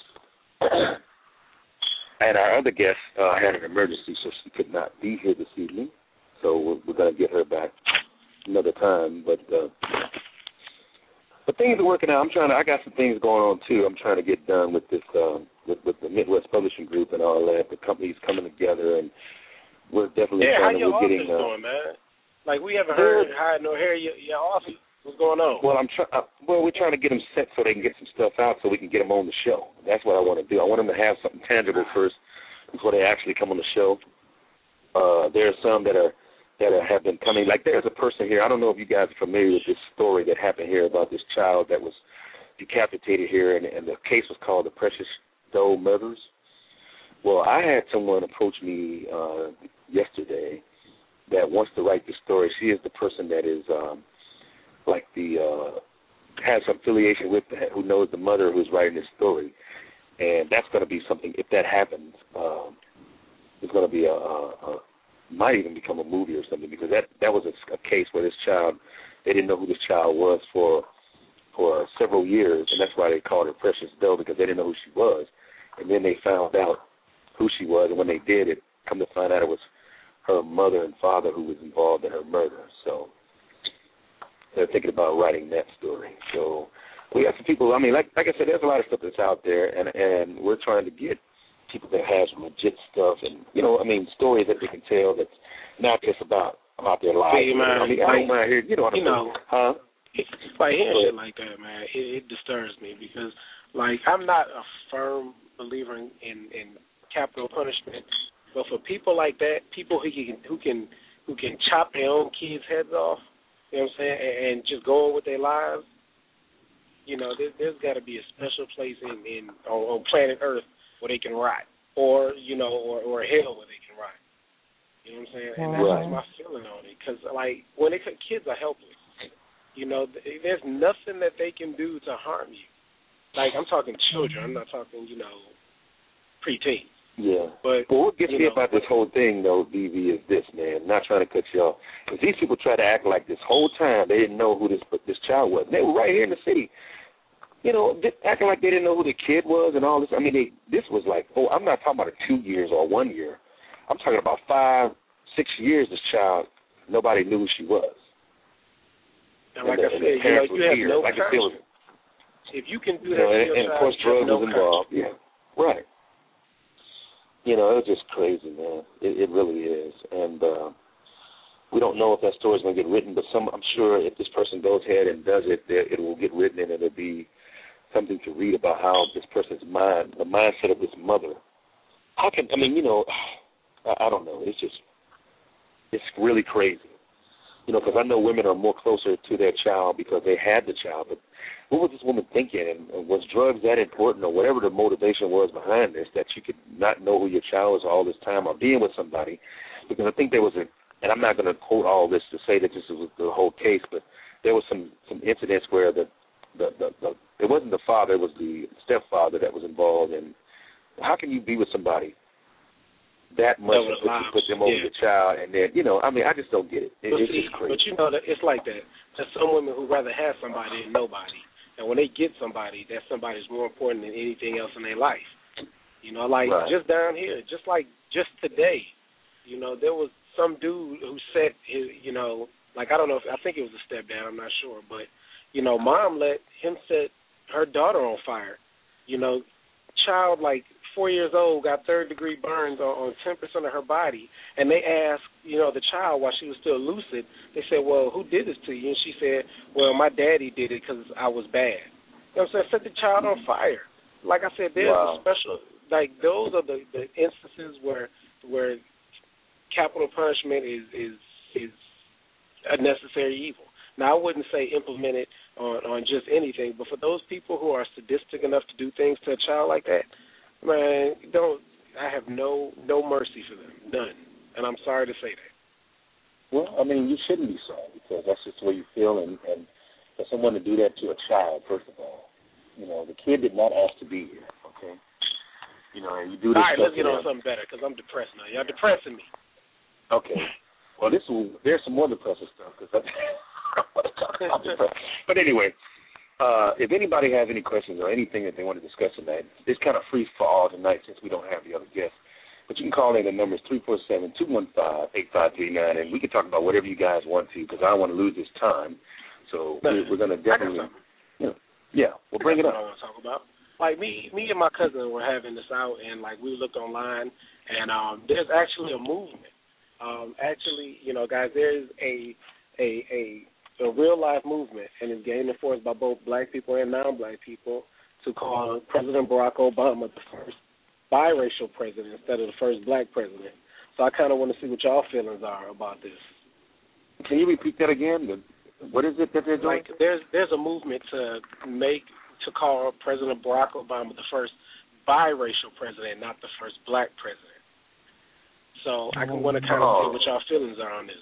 and our other guest had an emergency, so she could not be here this evening. So we're going to get her back another time. But things are working out. I got some things going on too. I'm trying to get done with this with the Midwest Publishing Group and all that. The company's coming together, and we're definitely trying to. How your we're getting office doing, man? Like we haven't heard your office. What's going on? Well, we're trying to get them set so they can get some stuff out so we can get them on the show. That's what I want to do. I want them to have something tangible first before they actually come on the show. There are some that have been coming. Like there's a person here. I don't know if you guys are familiar with this story that happened here about this child that was decapitated here, and the case was called the Precious Doe Murders. Well, I had someone approach me yesterday that wants to write this story. She is the person that is has some affiliation with who knows the mother who's writing this story, and that's going to be something. If that happens, it's going to be might even become a movie or something, because that was a case where this child, they didn't know who this child was for several years, and that's why they called her Precious Doe, because they didn't know who she was, and then they found out who she was, and when they did, it come to find out it was her mother and father who was involved in her murder. So they're thinking about writing that story. So we have some people, like I said, there's a lot of stuff that's out there, and we're trying to get people that have some legit stuff and, stories that they can tell that's not just about their lives. Hey, man, I don't mind hearing, huh? Like hearing shit like that, man, it disturbs me, because, I'm not a firm believer in capital punishment, but for people like that, people who can chop their own kids' heads off, you know what I'm saying, and just go on with their lives, there's got to be a special place on planet Earth where they can rot, or hell where they can rot. You know what I'm saying? And that's just my feeling on it, because when kids are helpless, You know, there's nothing that they can do to harm you. Like, I'm talking children. I'm not talking, you know, preteens. Yeah. But what gets me about this whole thing, though, DV, is this, man. I'm not trying to cut you off. Because these people try to act like this whole time they didn't know who this child was. They were right here in the city, you know, acting like they didn't know who the kid was and all this. I mean, this was like, I'm not talking about 2 years or 1 year. I'm talking about 5, 6 years this child, nobody knew who she was. And like I said, you know, you have no conscience. If you can do that to your and of course drugs was involved. Yeah, right. You know, it was just crazy, man. It really is. And we don't know if that story's going to get written, but I'm sure if this person goes ahead and does it, it will get written, and it'll be something to read about how this person's mind, the mindset of this mother. I don't know. It's really crazy. You know, because I know women are more closer to their child because they had the child. But what was this woman thinking? And was drugs that important, or whatever the motivation was behind this, that you could not know who your child was all this time or being with somebody? Because I think there was and I'm not going to quote all this to say that this was the whole case, but there was some incidents where it wasn't the father, it was the stepfather that was involved. And how can you be with somebody that much to put them over the child, and then, you know, I mean, I just don't get it. It's just crazy. But you know, that it's like that. There's some women who rather have somebody than nobody, and when they get somebody, that somebody's more important than anything else in their life. You know, like just down here, just today, you know, there was some dude who set his, you know, like I don't know, I think it was a stepdad, I'm not sure, but you know, mom let him set her daughter on fire. You know, child like 4 years old got third-degree burns on 10% of her body, and they asked, you know, the child while she was still lucid, they said, well, who did this to you? And she said, well, my daddy did it because I was bad. You know what I'm saying? Set the child on fire. Like I said, there's a special, like those are the instances where capital punishment is a necessary evil. Now, I wouldn't say implement it on just anything, but for those people who are sadistic enough to do things to a child like that, man, I have no mercy for them, none. And I'm sorry to say that. Well, I mean, you shouldn't be sorry because that's just the way you feel, and for someone to do that to a child, first of all, you know, the kid did not ask to be here, okay? You know, and you do this. All right, let's get on something better because I'm depressed now. Y'all depressing me. Okay. Well, there's some more depressing stuff because I'm depressed. But anyway, if anybody has any questions or anything that they want to discuss tonight, it's kind of free for all tonight since we don't have the other guests. But you can call in. The number is 347-215-8539, and we can talk about whatever you guys want to because I don't want to lose this time. So we're going to definitely, we'll bring it up. I want to talk about. Like me and my cousin were having this out, and like we looked online, and there's actually a movement. Actually, you know, guys, there is a real life movement, and it's getting enforced by both black people and non-black people to call President Barack Obama the first biracial president instead of the first black president. So I kind of want to see what y'all feelings are about this. Can you repeat that again? What is it that they're doing? Like, there's a movement to call President Barack Obama the first biracial president, not the first black president. So I want to kind of see what y'all feelings are on this.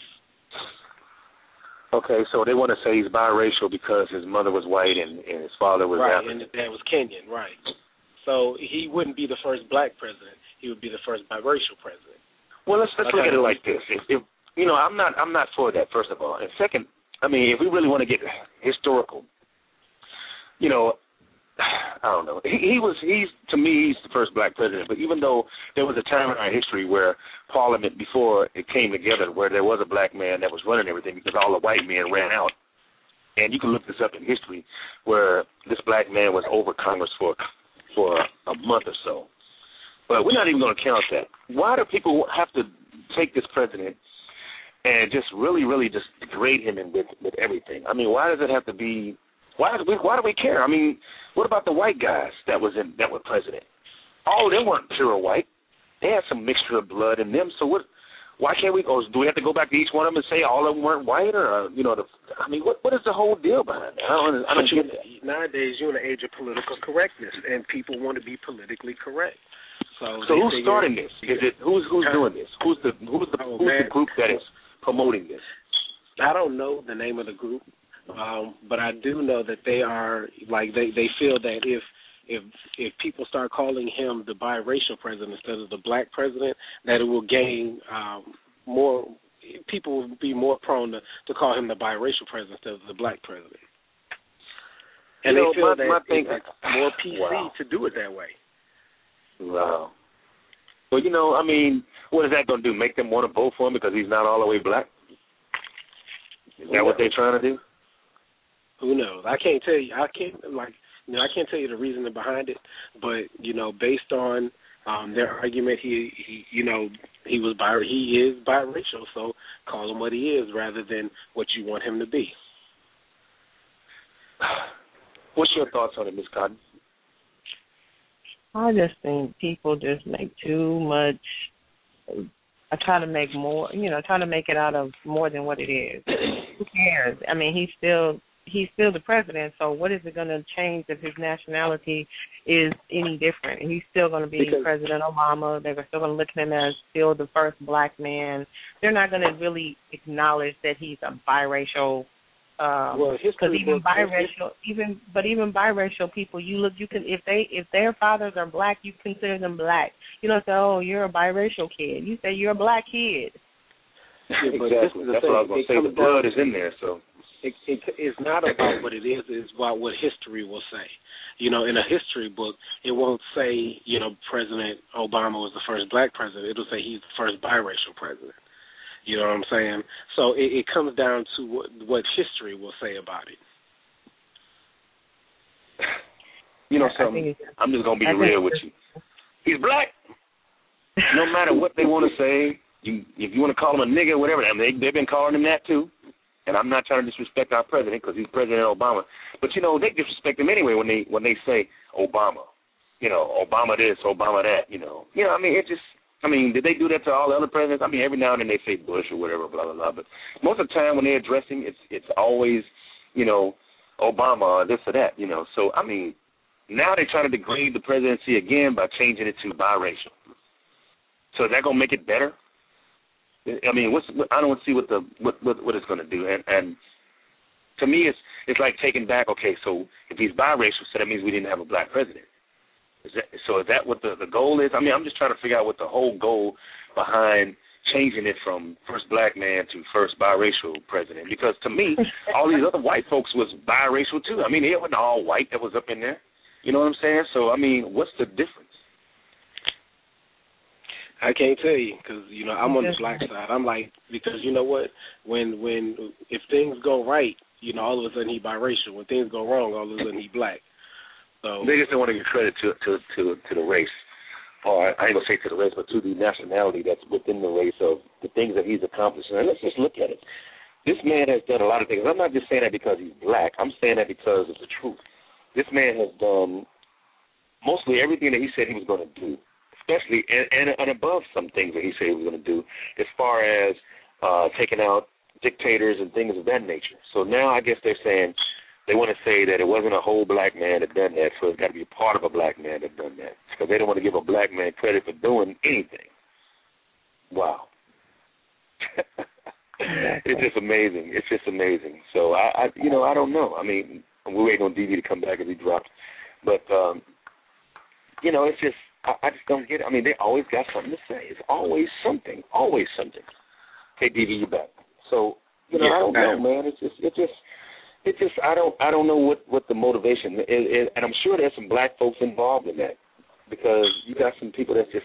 Okay, so they want to say he's biracial because his mother was white and his father was African. And his dad was Kenyan, right. So he wouldn't be the first black president. He would be the first biracial president. Well, let's look at it like this. If you know, I'm not for that, first of all. And second, I mean, if we really want to get historical, you know, I don't know. He's to me, he's the first black president. But even though there was a time in our history where Parliament, before it came together, where there was a black man that was running everything because all the white men ran out, and you can look this up in history, where this black man was over Congress for a month or so. But we're not even going to count that. Why do people have to take this president and just really, really just degrade him with everything? I mean, why does it have to be? Why do we care? I mean, what about the white guys that were president? All of them weren't pure white. They had some mixture of blood in them. So why can't we go? Do we have to go back to each one of them and say all of them weren't white? Or what is the whole deal behind that? I don't get that. Nowadays, you're in the age of political correctness, and people want to be politically correct. So who's starting this? Is it who's doing this? Who's the group that is promoting this? I don't know the name of the group, But I do know that they are like they feel that if people start calling him the biracial president instead of the black president, that it will gain more. People will be more prone to call him the biracial president instead of the black president. And they feel that it's more PC to do it that way. Wow. Well, I mean, what is that going to do? Make them want to vote for him because he's not all the way black? Is that what they're trying to do? Who knows? I can't tell you. I can't tell you the reasoning behind it, but based on their argument, he is biracial. So call him what he is, rather than what you want him to be. What's your thoughts on it, Ms. Cotton? I just think people just make too much. I try to make more, try to make it out of more than what it is. Who cares? I mean, he's still the president, so what is it going to change if his nationality is any different? He's still going to be President Obama. They're still going to look at him as still the first black man. They're not going to really acknowledge that he's a biracial. Because even biracial people, if their fathers are black, you consider them black. You don't say, oh, you're a biracial kid. You say you're a black kid. Exactly. That's what I was going to say. The blood is in there, so. It's not about what it is. It's about what history will say. In a history book, it won't say, President Obama was the first black president. It'll say he's the first biracial president. You know what I'm saying? So it comes down to what history will say about it. Something? I'm just going to be real with you. He's black. No matter what they want to say, if you want to call him a nigger, whatever, they've been calling him that too. And I'm not trying to disrespect our president because he's President Obama. But, they disrespect him anyway when they say Obama. Obama this, Obama that, did they do that to all the other presidents? I mean, every now and then they say Bush or whatever, blah, blah, blah. But most of the time when they address him, it's always, Obama or this or that, So, now they're trying to degrade the presidency again by changing it to biracial. So is that going to make it better? I don't see what it's going to do, and to me, it's like taking back. Okay, so if he's biracial, so that means we didn't have a black president. Is that what the goal is? I'm just trying to figure out what the whole goal behind changing it from first black man to first biracial president. Because to me, all these other white folks was biracial too. It wasn't all white that was up in there. You know what I'm saying? So what's the difference? I can't tell you because, I'm on the black side. I'm like, because you know what? If things go right, all of a sudden he biracial. When things go wrong, all of a sudden he black. So they just don't want to give credit to the race. Or I ain't going to say to the race, but to the nationality that's within the race of the things that he's accomplished. And let's just look at it. This man has done a lot of things. I'm not just saying that because he's black. I'm saying that because of the truth. This man has done mostly everything that he said he was going to do. Especially and above some things that he said he was going to do, as far as taking out dictators and things of that nature. So now I guess they're saying they want to say that it wasn't a whole black man that done that, so it's got to be a part of a black man that done that, because they don't want to give a black man credit for doing anything. Wow. It's just amazing. It's just amazing. So I don't know. We're waiting on DV to come back as he dropped, but it's just. I just don't get it. They always got something to say. It's always something. Always something. Okay, DV, you back. So, I don't know, man. It's just. I don't know what the motivation is, and I'm sure there's some black folks involved in that, because you got some people that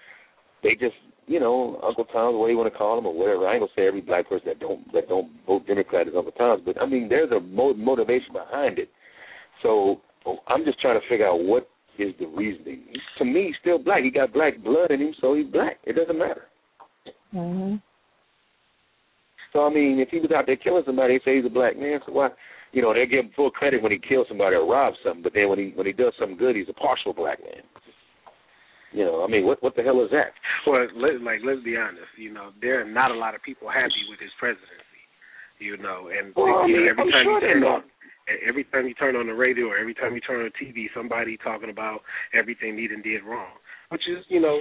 Uncle Tom's, what do you want to call them or whatever. I ain't gonna say every black person that don't vote Democrat is Uncle Tom's, but there's a motivation behind it. So I'm just trying to figure out what is the reasoning. To me, he's still black. He got black blood in him, so he's black. It doesn't matter. Mm-hmm. So, if he was out there killing somebody, they say he's a black man, so why? They give him full credit when he kills somebody or robs something, but then when he does something good, he's a partial black man. What the hell is that? Well, let's be honest. There are not a lot of people happy with his presidency. And every time he turned on, every time you turn on the radio or every time you turn on TV, somebody talking about everything he did wrong. Which is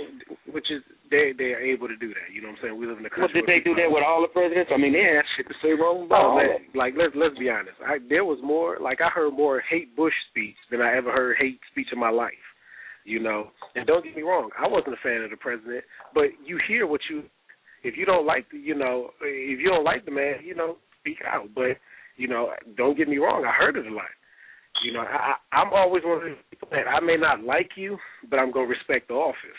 they're able to do that. You know what I'm saying? We live in a country. Well, did they do that with all the presidents? I mean, they had shit to say wrong about. Oh, man. Like, let's be honest. There was more. Like, I heard more hate Bush speech than I ever heard hate speech in my life. You know, and don't get me wrong, I wasn't a fan of the president, but you hear what you. If you don't like the, if you don't like the man, speak out. But don't get me wrong, I heard it a lot. I'm always one of those people that I may not like you, but I'm going to respect the office.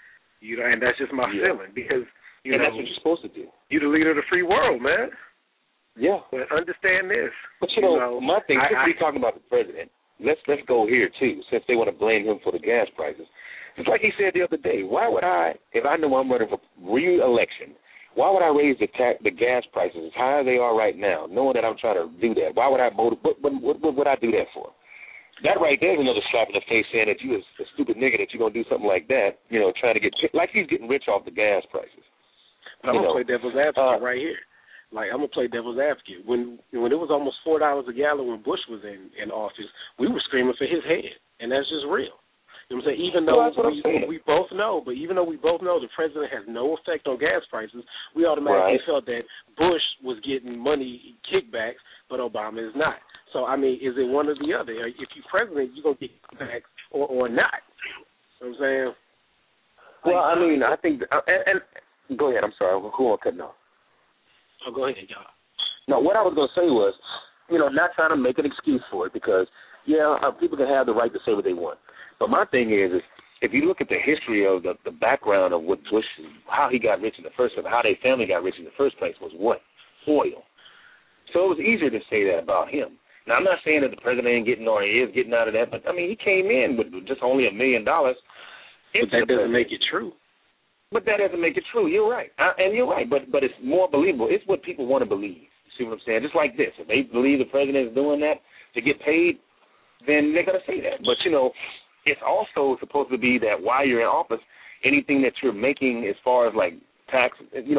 And that's just my feeling because, and that's what you're supposed to do. You're the leader of the free world, man. Yeah. But understand this. But, my thing, since we're talking about the president, let's go here, too, since they want to blame him for the gas prices. It's like he said the other day, why would I, if I know I'm running for re-election, why would I raise the gas prices as high as they are right now, knowing that I'm trying to do that? Why would I vote? What would I do that for? That right there is another slap in the face saying that you a stupid nigga that you're going to do something like that, trying to get, like he's getting rich off the gas prices. But I'm going to play devil's advocate right here. Like, I'm going to play devil's advocate. When it was almost $4 a gallon when Bush was in office, we were screaming for his head, and that's just real. You know what I'm saying? Even though we both know, the president has no effect on gas prices, we automatically felt that Bush was getting money kickbacks, but Obama is not. So, I mean, is it one or the other? If you're president, you're going to get kickbacks or not. You know what I'm saying? Well, I mean, I think, and go ahead, I'm sorry, who am I cutting off? Oh, go ahead, y'all. No, what I was going to say was, not trying to make an excuse for it because, people can have the right to say what they want. But my thing is if you look at the history of the background of what Bush, how he got rich in the first place, how their family got rich in the first place was what? Oil. So it was easier to say that about him. Now, I'm not saying that the president ain't getting or he is getting out of that, but, I mean, he came in with just only $1 million. But that doesn't make it true. But that doesn't make it true. You're right. And you're right, but it's more believable. It's what people want to believe. You see what I'm saying? Just like this. If they believe the president is doing that to get paid, then they're going to say that. But, it's also supposed to be that while you're in office, anything that you're making as far as, like, tax,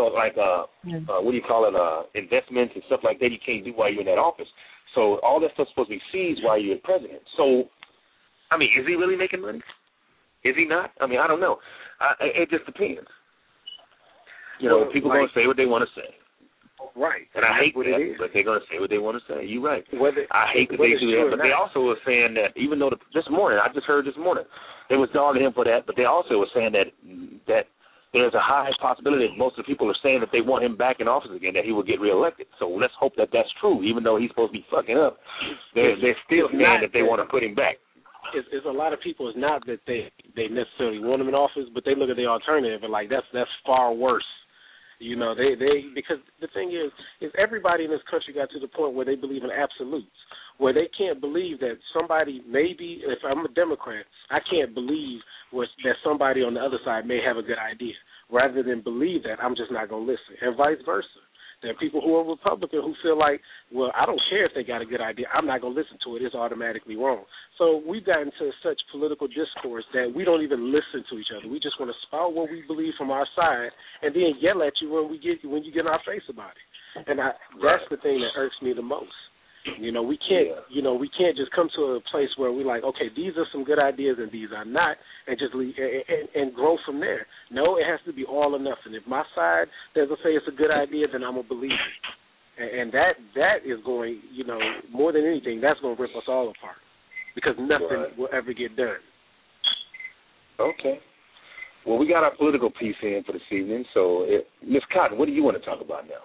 what do you call it, investments and stuff like that, you can't do while you're in that office. So all that stuff's supposed to be seized while you're president. So, I mean, is he really making money? Is he not? I mean, I don't know. It just depends. People going to say what they want to say. Right. And I hate that, but they're going to say what they want to say. You're right. I hate that they do that, but they also were saying that even though this morning, I just heard this morning, they was dogging him for that, but they also were saying that there's a high possibility that most of the people are saying that they want him back in office again, that he will get reelected. So let's hope that that's true, even though he's supposed to be fucking up. They're still saying that they want to put him back. It's a lot of people. It's not that they necessarily want him in office, but they look at the alternative and like that's far worse. They because the thing is everybody in this country got to the point where they believe in absolutes, where they can't believe that somebody maybe, if I'm a Democrat, I can't believe that somebody on the other side may have a good idea. Rather than believe that, I'm just not going to listen, and vice versa. There are people who are Republican who feel like, well, I don't care if they got a good idea. I'm not going to listen to it. It's automatically wrong. So we've gotten to such political discourse that we don't even listen to each other. We just want to spout what we believe from our side and then yell at you when you get in our face about it. And that's the thing that irks me the most. We can't just come to a place where we're like, okay, these are some good ideas and these are not, and just leave and grow from there. No, it has to be all or nothing. If my side doesn't say it's a good idea, then I'm gonna believe it, and that is going, more than anything, that's gonna rip us all apart because nothing will ever get done. Okay. Well, we got our political piece in for this evening. So, Ms. Cotton, what do you want to talk about now?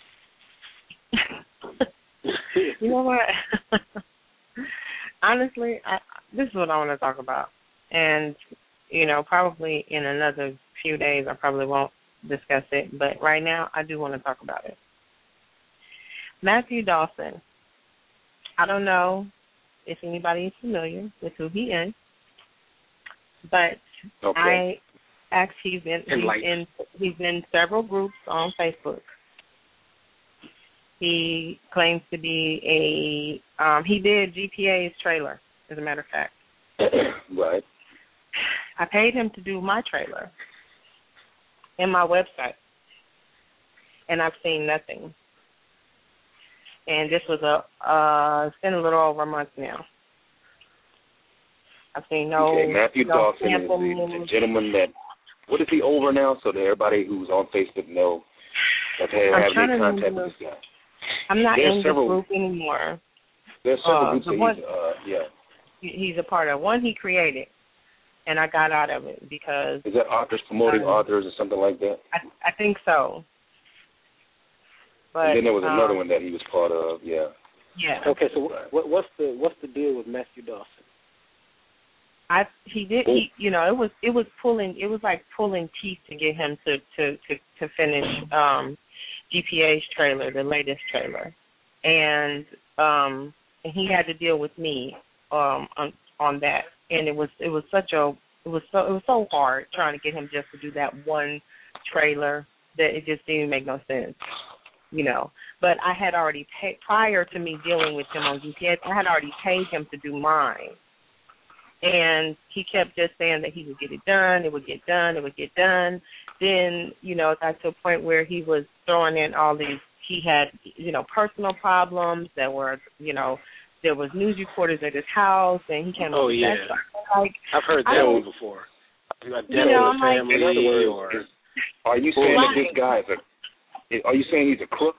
You know what? Honestly, this is what I want to talk about. And, probably in another few days I probably won't discuss it. But right now I do want to talk about it. Matthew Dawson. I don't know if anybody is familiar with who he is. But okay. He's in several groups on Facebook. He claims to be he did GPA's trailer, as a matter of fact. Right. I paid him to do my trailer and my website, and I've seen nothing. And this was it's been a little over a month now. I've seen Matthew Dawson is the gentleman that, what is he over now, so that everybody who's on Facebook know that they have any contact with this guy? I'm not in the group anymore. There's several groups he's a part of. One he created, and I got out of it because... Is that Authors Promoting Authors or something like that? I think so. But, and then there was another one that he was part of, Yeah. Okay, so what's the deal with Matthew Dawson? It was like pulling teeth to get him to finish GPA's trailer, the latest trailer, and he had to deal with me on that, and it was so hard trying to get him just to do that one trailer that it just didn't make no sense, But I had already paid, prior to me dealing with him on GPA, I had already paid him to do mine. And he kept just saying that he would get it done, it would get done, it would get done. Then, it got to a point where he was throwing in all these, he had, personal problems that were, there was news reporters at his house, and he came up with that stuff. Like, I've heard that one before. Like, family, in other words, are you saying that this guy are you saying he's a crook?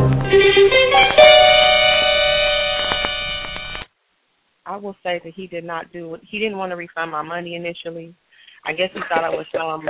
I will say that he did not do it. He didn't want to refund my money initially. I guess he thought I was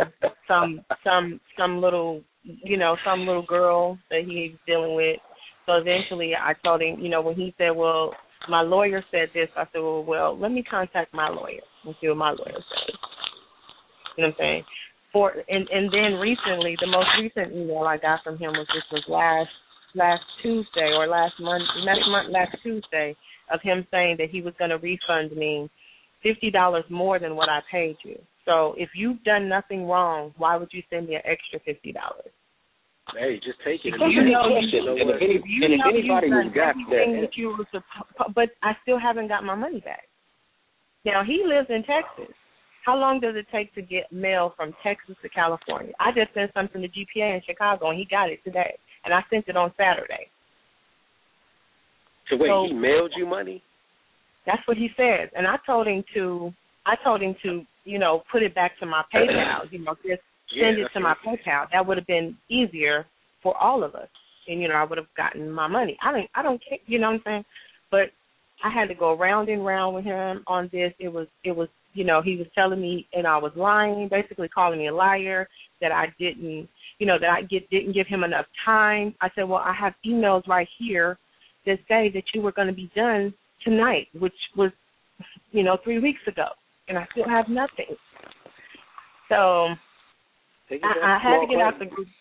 some little, some little girl that he was dealing with. So eventually I told him, when he said, well, my lawyer said this, I said, well, let me contact my lawyer and see what my lawyer says. You know what I'm saying? And then recently, the most recent email I got from him was last Tuesday or last Tuesday, of him saying that he was going to refund me $50 more than what I paid you. So if you've done nothing wrong, why would you send me an extra $50? Hey, just take it. If anybody who's got that, but I still haven't got my money back. Now, he lives in Texas. How long does it take to get mail from Texas to California? I just sent something to GPA in Chicago, and he got it today, and I sent it on Saturday. So wait, he mailed you money? That's what he says, and I told him to, put it back to my PayPal. Just send it to my PayPal. That would have been easier for all of us, and I would have gotten my money. I don't care, you know what I'm saying? But I had to go round and round with him on this. It was, he was telling me, and I was lying, basically calling me a liar, that I didn't, didn't give him enough time. I said, well, I have emails right here that say that you were going to be done tonight, which was, 3 weeks ago, and I still have nothing. So I had to get out the group.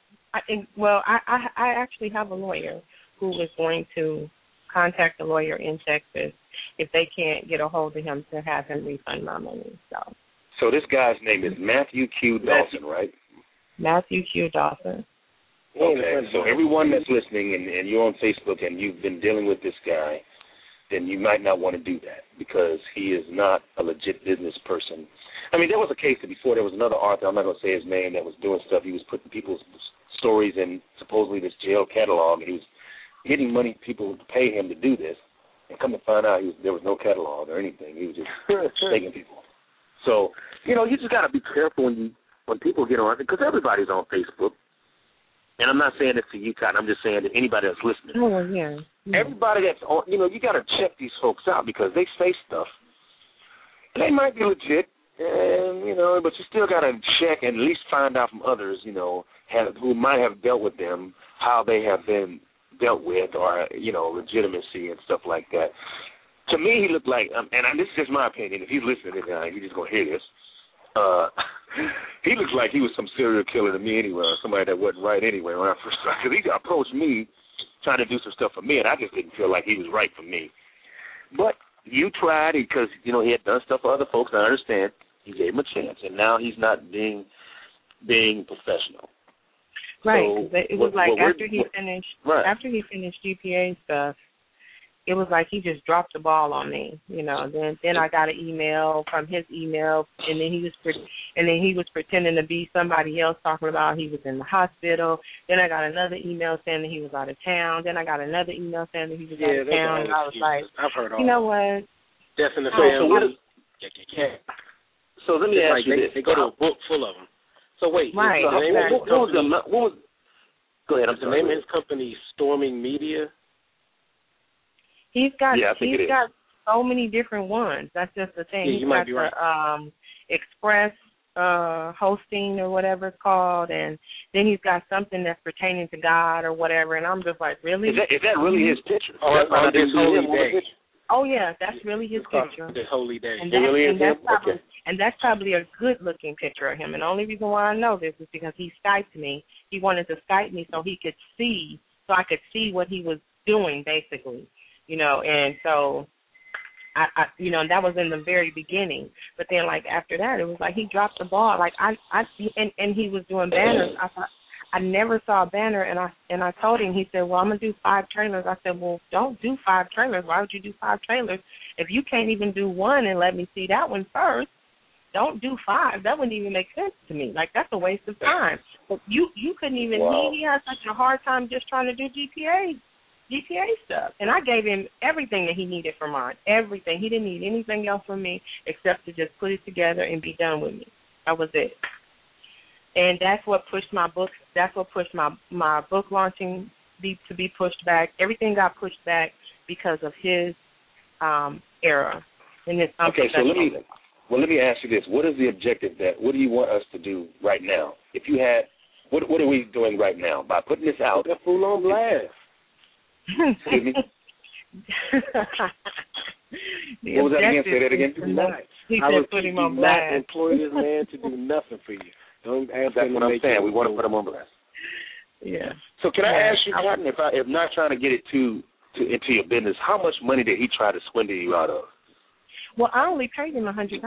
I actually have a lawyer who is going to contact a lawyer in Texas if they can't get a hold of him to have him refund my money. So this guy's name is Matthew Q. Dawson, right? Matthew Q. Dawson. Okay, so everyone that's listening and you're on Facebook and you've been dealing with this guy, then you might not want to do that because he is not a legit business person. I mean, there was a case before. There was another author, I'm not going to say his name, that was doing stuff. He was putting people's stories in supposedly this jail catalog, and he was getting money people to pay him to do this. And come to find out, there was no catalog or anything. He was just taking people. So, you just got to be careful when people get on, because everybody's on Facebook. And I'm not saying this to you, Cotton. I'm just saying to anybody that's listening. Oh, yeah. Everybody that's on, you got to check these folks out because they say stuff. They might be legit, and, but you still got to check and at least find out from others, who might have dealt with them, how they have been dealt with, or, legitimacy and stuff like that. To me, he looked like, and this is just my opinion. If he's listening, he's just going to hear this. He looks like he was some serial killer to me anyway, or somebody that wasn't right anyway when I first started. Because he approached me trying to do some stuff for me, and I just didn't feel like he was right for me. But you tried because, he had done stuff for other folks, and I understand. You gave him a chance, and now he's not being professional. Right. So it was after he finished GPA stuff, it was like he just dropped the ball on me, you know. Then I got an email from his email, and then he was pretending to be somebody else, talking about he was in the hospital. Then I got another email saying that he was out of town. Then I got another email saying that he was out of town. And I was like, I've heard all. You know what? Death in the family. So let me ask you this. They go to a book full of them. So wait, right? Go ahead. The name of his company, Storming Media. He's got so many different ones. That's just the thing. Yeah, you might be right. Express hosting or whatever it's called, and then he's got something that's pertaining to God or whatever. And I'm just like, really? Is that really his picture? Oh yeah, that's really his picture. The Holy Day. And that's probably a good-looking picture of him. And the only reason why I know this is because he Skyped me. He wanted to Skype me so he could see, so I could see what he was doing, basically. You know, and so, and that was in the very beginning. But then, like, after that, it was like he dropped the ball. Like, and he was doing banners. I thought, I never saw a banner, and I told him, he said, well, I'm going to do 5 trailers. I said, well, don't do 5 trailers. Why would you do 5 trailers? If you can't even do 1 and let me see that one first, don't do 5. That wouldn't even make sense to me. Like, that's a waste of time. But you couldn't even, he had such a hard time just trying to do GTA stuff. And I gave him everything that he needed for mine, everything. He didn't need anything else from me except to just put it together and be done with me. That was it. And that's what pushed my books. That's what pushed my book launching to be pushed back. Everything got pushed back because of his era. And his okay, so let me ask you this: what is the objective? What do you want us to do right now? If you had, what are we doing right now by putting this out? Put that fool on blast. Excuse me. What was that again? Say that again. He said put him on blast. Not employ this man to do nothing for you. Don't ask That's him what to I'm saying. We want to put him on blast. Yeah. So can I ask you, Cotton, if not trying to get it into your business, how much money did he try to swindle you out of? Well, I only paid him $100. Okay,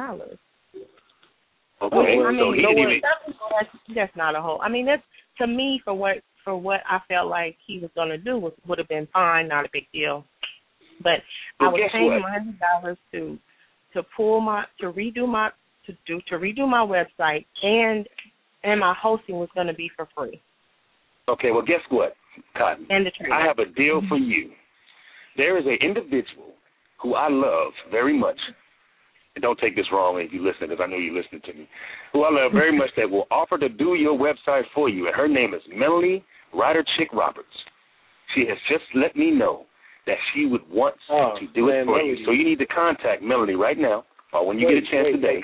I mean, that's not a whole. I mean, that's, to me, for what I felt like he was going to do would have been fine, not a big deal. But I was paying him $100 to redo my website, and my hosting was going to be for free. Okay, well, guess what, Cotton? I have a deal for you. There is an individual who I love very much, and don't take this wrong if you listen, because I know you're listening to me, who I love very much, that will offer to do your website for you, and her name is Melanie Ryder Chick Roberts. She has just let me know that she would want to do it for you. So you need to contact Melanie right now, or when you get a chance today.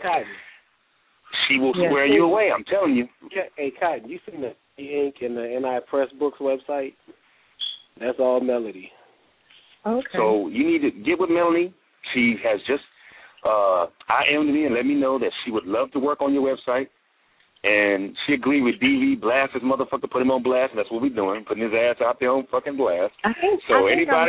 She will square you away, I'm telling you. Hey, Cotton, you seen the ink and the NI Press Books website? That's all Melody. Okay. So you need to get with Melanie. She has just IM'd me and let me know that she would love to work on your website. And she agreed with DV, blast this motherfucker, put him on blast, and that's what we're doing, putting his ass out there on fucking blast. I think I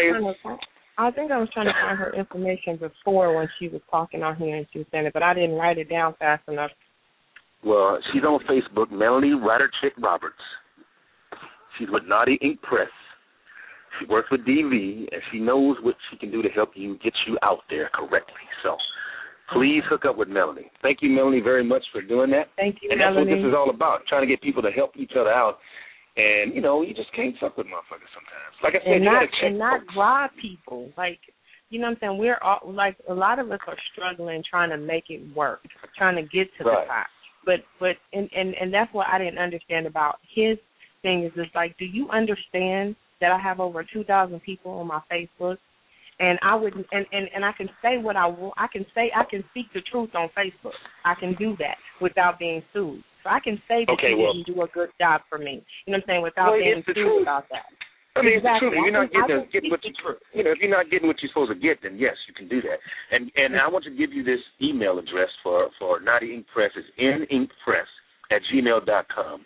was trying to find her information before when she was talking on here and she was saying it, but I didn't write it down fast enough. Well, she's on Facebook, Melanie Ryder Chick Roberts. She's with Naughty Ink Press. She works with DV, and she knows what she can do to help you get you out there correctly. So please hook up with Melanie. Thank you, Melanie, very much for doing that. Thank you, and Melanie. And that's what this is all about, trying to get people to help each other out. And, you know, you just can't fuck with motherfuckers sometimes. Like I said, not rob people. Like, you know what I'm saying? We're all, like, a lot of us are struggling trying to make it work, trying to get to the top. But that's what I didn't understand about his thing is just like, do you understand that I have over 2,000 people on my Facebook, and I would and I can say what I want. I can speak the truth on Facebook. I can do that without being sued. So I can say that you didn't do a good job for me. You know what I'm saying? Without being sued about that. I mean, exactly. It's the truth. If you're not getting what you're supposed to get, then yes, you can do that. And I want to give you this email address for Naughty Ink Press. It's ninkpress@gmail.com.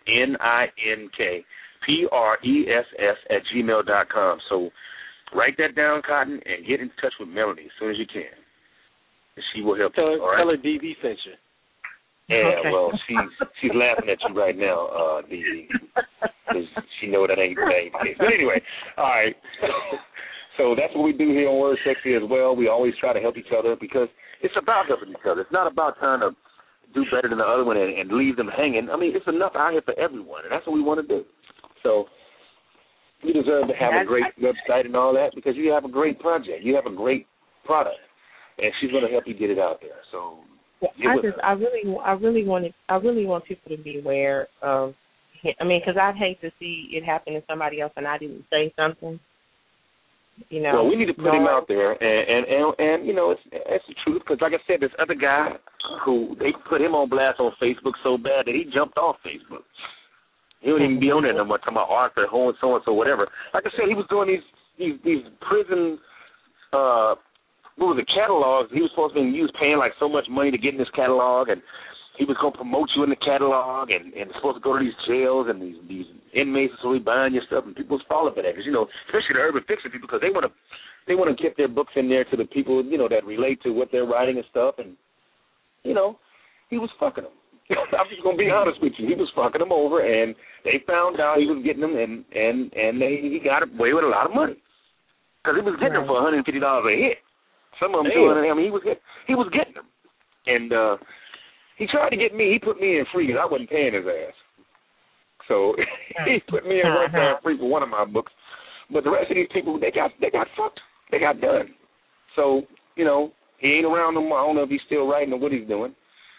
NINKPRESS@gmail.com. So write that down, Cotton, and get in touch with Melanie as soon as you can. And she will help you. Tell her DV sent you. Yeah, well, she's laughing at you right now, DV, because she know that ain't the case. But anyway, all right. So So that's what we do here on Word Sexy as well. We always try to help each other because it's about helping each other. It's not about trying to do better than the other one and leave them hanging. I mean, it's enough out here for everyone, and that's what we want to do. So you deserve to have a great website and all that because you have a great project. You have a great product, and she's going to help you get it out there. So I really want people to be aware of. I mean, because I'd hate to see it happen to somebody else and I didn't say something. You know, well, we need to put him out there, and you know, it's the truth. Because like I said, this other guy who they put him on blast on Facebook so bad that he jumped off Facebook. He don't even be on there no more. Talking about Arthur, so and so, whatever. Like I said, he was doing these prison. What was it, catalogs? He was supposed to be paying like so much money to get in this catalog, and he was going to promote you in the catalog, and it's supposed to go to these jails, and these inmates are supposed to be buying your stuff, and people was falling for that. Because, you know, especially the urban fiction people, because they want to get their books in there to the people, you know, that relate to what they're writing and stuff, and, you know, he was fucking them. I'm just going to be honest with you. He was fucking them over, and they found out he was getting them, and he got away with a lot of money. Because he was getting them for $150 a hit. Some of them doing it. I mean, he was getting them. And he tried to get me. He put me in free because I wasn't paying his ass. So he put me in right there free for one of my books. But the rest of these people, they got fucked. They got done. So, you know, he ain't around no more. I don't know if he's still writing or what he's doing.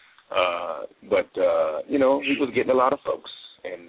But you know, he was getting a lot of folks. And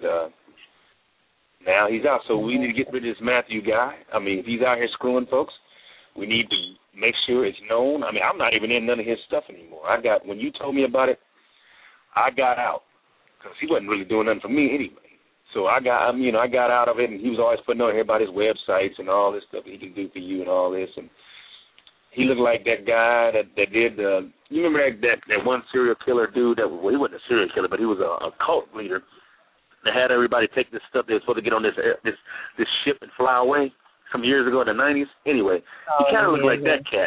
now he's out. So we need to get rid of this Matthew guy. I mean, if he's out here screwing folks, we need to make sure it's known. I mean, I'm not even in none of his stuff anymore. When you told me about it, I got out because he wasn't really doing nothing for me anyway. So I got out of it, and he was always putting on here about his websites and all this stuff he can do for you and all this. And he looked like that guy that did. You remember that one serial killer dude he wasn't a serial killer, but he was a cult leader that had everybody take this stuff they were supposed to get on this ship and fly away some years ago in the 90s. Anyway, he kind of looked like that cat.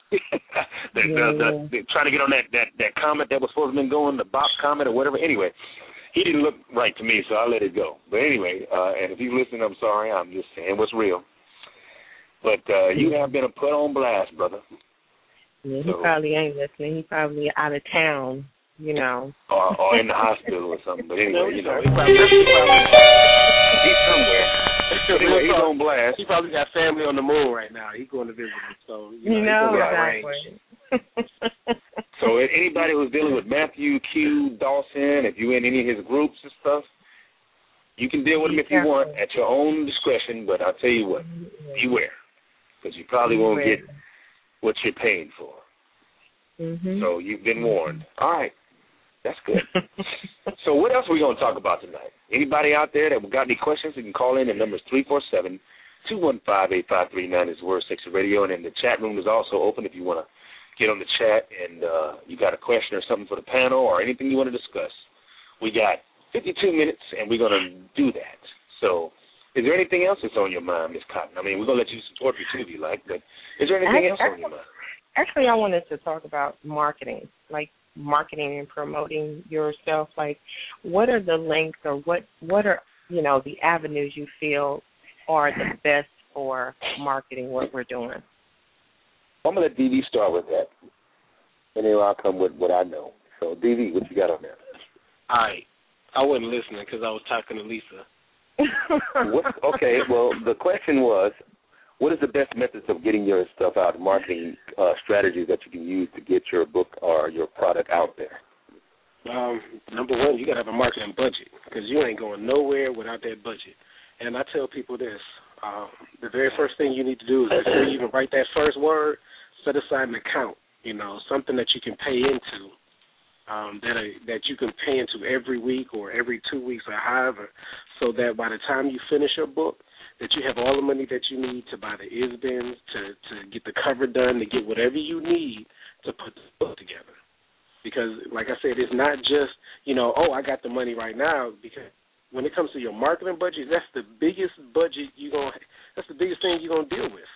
Trying to get on that comet that was supposed to have been going, the Bob comet or whatever. Anyway, he didn't look right to me, so I let it go. But anyway, and if he's listening, I'm sorry. I'm just saying what's real. But you have been put on blast, brother. Yeah, he probably ain't listening. He probably out of town, you know. Or in the hospital or something. But anyway, you know, he's somewhere. Anyway, he's on blast. He probably got family on the moon right now. He's going to visit him, so you know exactly. So anybody who's dealing with Matthew Q. Dawson, if you're in any of his groups and stuff, you can deal with him if you want at your own discretion. But I'll tell you what, beware, because you probably won't get what you're paying for. Mm-hmm. So you've been warned. All right. That's good. So what else are we going to talk about tonight? Anybody out there that got any questions, you can call in. The number is 347-215-8539 is Word Sexy Radio. And then the chat room is also open if you want to get on the chat and you got a question or something for the panel or anything you want to discuss. We got 52 minutes, and we're going to do that. So is there anything else that's on your mind, Ms. Cotton? I mean, we're going to let you support me too if you like, but is there anything else on your mind? Actually, I wanted to talk about marketing, like marketing and promoting yourself. Like, what are the links or what are, you know, the avenues you feel are the best for marketing what we're doing? I'm going to let DV start with that. And then I'll come with what I know. So, DV, what you got on there? All right. I wasn't listening because I was talking to Lisa. Okay, well, the question was, what is the best methods of getting your stuff out, marketing strategies that you can use to get your book or your product out there? Number one, you got to have a marketing budget because you ain't going nowhere without that budget. And I tell people this, the very first thing you need to do is before you even write that first word, set aside an account, you know, something that you can pay into, that you can pay into every week or every 2 weeks or however, so that by the time you finish your book, that you have all the money that you need to buy the ISBNs, to get the cover done, to get whatever you need to put the book together. Because, like I said, it's not just, you know, oh, I got the money right now. Because when it comes to your marketing budget, that's the biggest budget that's the biggest thing you're gonna deal with.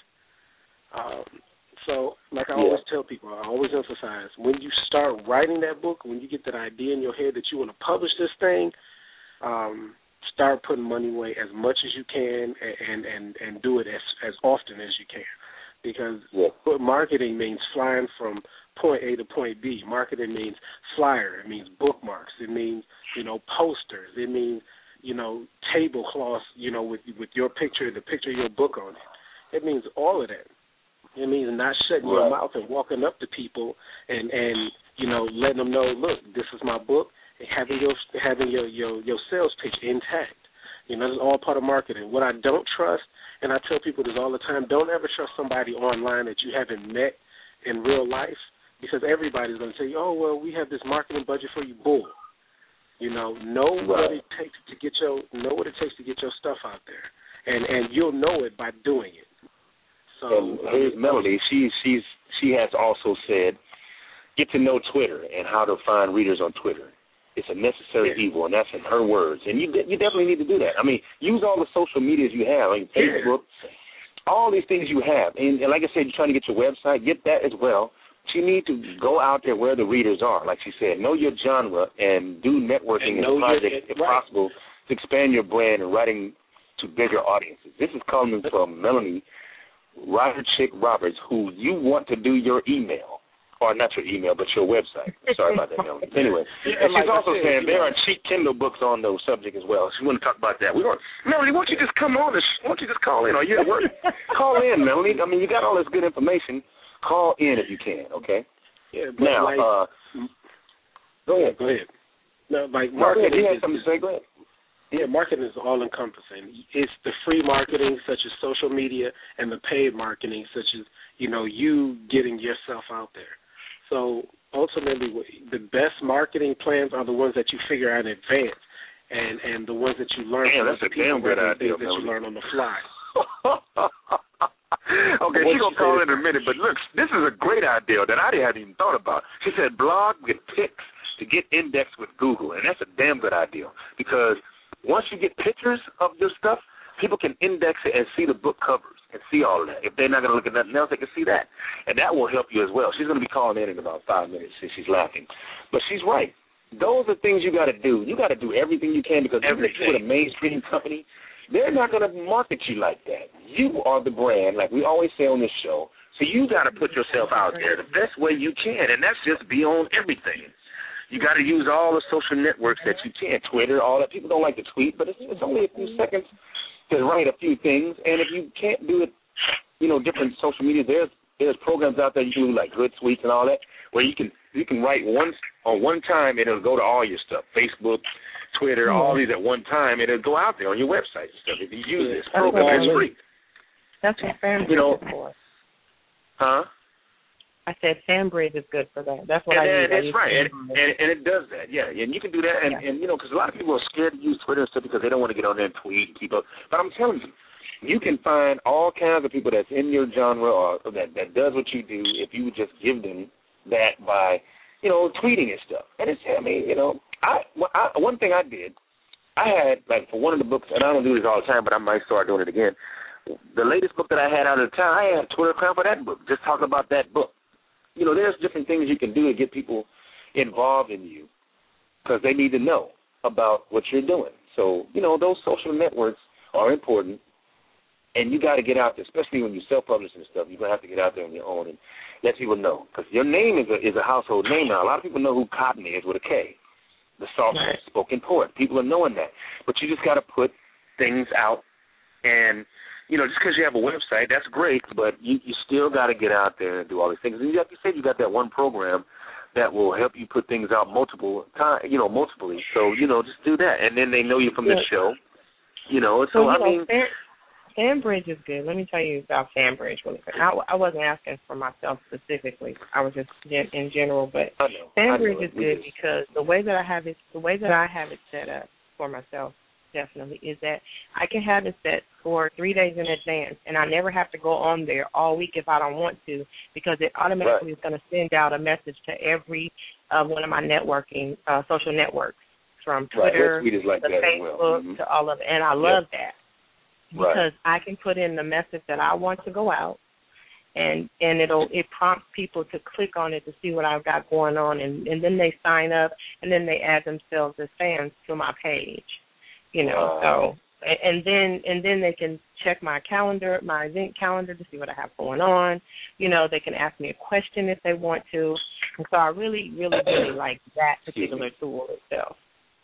So, like I always tell people, I always emphasize, when you start writing that book, when you get that idea in your head that you want to publish this thing, start putting money away as much as you can, and do it as often as you can, because marketing means flying from point A to point B. Marketing means flyer. It means bookmarks. It means, posters. It means, tablecloths, with your picture, the picture of your book on it. It means all of that. It means not shutting your mouth and walking up to people and letting them know, look, this is my book, and having your sales pitch intact. This is all part of marketing. What I don't trust, and I tell people this all the time, don't ever trust somebody online that you haven't met in real life, because everybody's going to tell you, oh, well, we have this marketing budget for you. Bull. Know what it takes to get your stuff out there, and you'll know it by doing it. So and here's Melody. She has also said, get to know Twitter and how to find readers on Twitter. It's a necessary evil, and that's in her words. And you definitely need to do that. I mean, use all the social medias you have, like Facebook, all these things you have. And like I said, you're trying to get your website, get that as well. But you need to go out there where the readers are. Like she said, know your genre and do networking and projects, if possible, to expand your brand and writing to bigger audiences. This is coming from Melanie Ryder Chick Roberts, who you want to do your email. Or not your email, but your website. Sorry about that, Melanie. Anyway, and she's also saying there are cheap Kindle books on those subject as well. She want to talk about that. Melanie, why don't you just come on? Why don't you just call in? Are you at work? Call in, Melanie. I mean, you got all this good information. Call in if you can, okay? Yeah, but now, go ahead. No, marketing. You had something to say? Go ahead. Yeah, marketing is all-encompassing. It's the free marketing, such as social media, and the paid marketing, such as, you getting yourself out there. So ultimately, the best marketing plans are the ones that you figure out in advance, and the ones that you learn. Damn, that's a damn good idea, that you learn on the fly. Okay, she's going to call in a minute, but look, this is a great idea that I hadn't even thought about. She said blog with pics to get indexed with Google, and that's a damn good idea, because once you get pictures of your stuff, people can index it and see the book covers and see all of that. If they're not going to look at nothing else, they can see that. And that will help you as well. She's going to be calling in about 5 minutes since she's laughing. But she's right. Those are things you got to do. You got to do everything you can, because even if you're with a mainstream company, they're not going to market you like that. You are the brand, like we always say on this show. So you got to put yourself out there the best way you can, and that's just be on everything. You got to use all the social networks that you can, Twitter, all that. People don't like to tweet, but it's only a few seconds to write a few things. And if you can't do it, different social media, there's programs out there you can do, like Hootsuite and all that, where you can write once on one time, and it'll go to all your stuff, Facebook, Twitter, all these at one time, and it'll go out there on your website and stuff. If you use this program, it's free. That's what Fanbridge is for. Huh? I said Fanbridge is good for that. That's what I use. That's right, and it does that, yeah. And you can do that, and because a lot of people are scared to use Twitter and stuff because they don't want to get on there and tweet and keep up. But I'm telling you, you can find all kinds of people that's in your genre or that does what you do if you just give them that by, tweeting and stuff. And it's, one thing I did, I had, like, for one of the books, and I don't do this all the time, but I might start doing it again. The latest book that I had out of the time, I had a Twitter account for that book, just talking about that book. There's different things you can do to get people involved in you because they need to know about what you're doing. So, those social networks are important, and you got to get out there, especially when you self-publish and stuff. You're going to have to get out there on your own and let people know, because your name is a household name now. A lot of people know who Cotton is with a K, the soft-spoken poet. People are knowing that. But you just got to put things out, and just because you have a website, that's great, but you still got to get out there and do all these things. And like you said, you got that one program that will help you put things out multiply. So, just do that. And then they know you from the show. Fanbridge is good. Let me tell you about Fanbridge really quick. I wasn't asking for myself specifically. I was just in general, but Fanbridge is good because the way that I have it set up for myself, definitely, is that I can have it set for 3 days in advance, and I never have to go on there all week if I don't want to, because it automatically is going to send out a message to every one of my networking social networks, from Twitter to Facebook to all of it, and I love that because I can put in the message that I want to go out, and it prompts people to click on it to see what I've got going on, and then they sign up, and then they add themselves as fans to my page. you know. So and then they can check my calendar, my event calendar, to see what I have going on. You know, they can ask me a question if they want to. And so I really, really, really like that particular tool itself.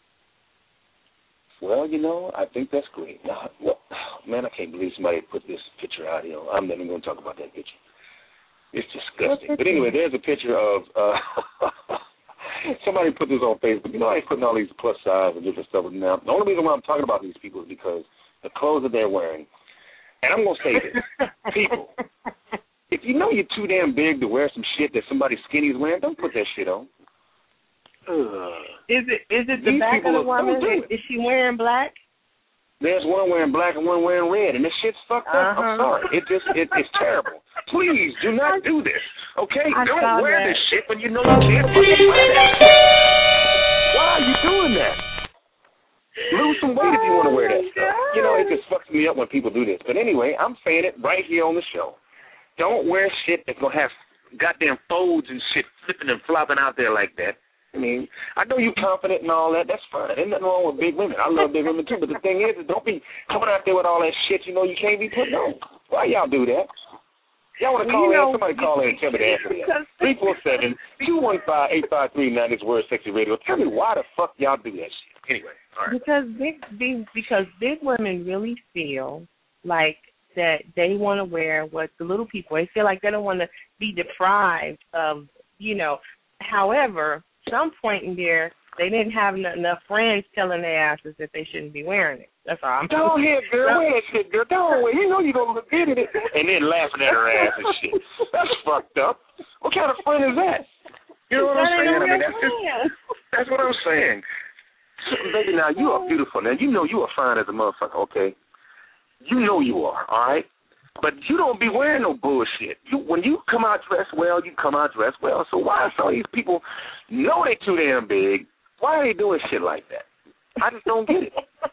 Well, you know, I think that's great. Now, man, I can't believe somebody put this picture out here. I'm never going to talk about that picture. It's disgusting. But anyway, there's a picture of somebody put this on Facebook. You know, I ain't putting all these plus size and different stuff now. The only reason why I'm talking about these people is because the clothes that they're wearing. And I'm going to say this. People, if you know you're too damn big to wear some shit that somebody skinny is wearing, don't put that shit on. Is it the back of the woman? Is she wearing black? There's one wearing black and one wearing red, and this shit's fucked up. I'm sorry. It's terrible. Please do not do this, okay? Don't wear this shit when you know you can't fucking wear that. Why are you doing that? Lose some weight if you want to wear that stuff. You know, it just fucks me up when people do this. But anyway, I'm saying it right here on the show. Don't wear shit that's going to have goddamn folds and shit flipping and flopping out there like that. I mean, I know you're confident and all that. That's fine. Ain't nothing wrong with big women. I love big women, too. But the thing is don't be coming out there with all that shit you know you can't be putting on. Why y'all do that? Y'all want to call in? Somebody call in and tell me the answer to that. 347-215-8539 is Word Sexy Radio. Tell me why the fuck y'all do that shit. Anyway, all right. Because big women really feel like that they want to wear what the little people, they feel like they don't want to be deprived of, you know. However, some point in there, they didn't have enough friends telling their asses that they shouldn't be wearing it. That's all. Go ahead, girl. Wear that shit, girl. Don't wear. You know you're going to look good in it. And then laughing at her ass and shit. That's fucked up. What kind of friend is that? You know what I'm saying? I mean, that's what I'm saying. So, baby, now, you are beautiful. Now, you know you are fine as a motherfucker, okay? You know you are, all right? But you don't be wearing no bullshit. When you come out dressed well, you come out dressed well. So why some of these people know they too damn big? Why are they doing shit like that? I just don't get it.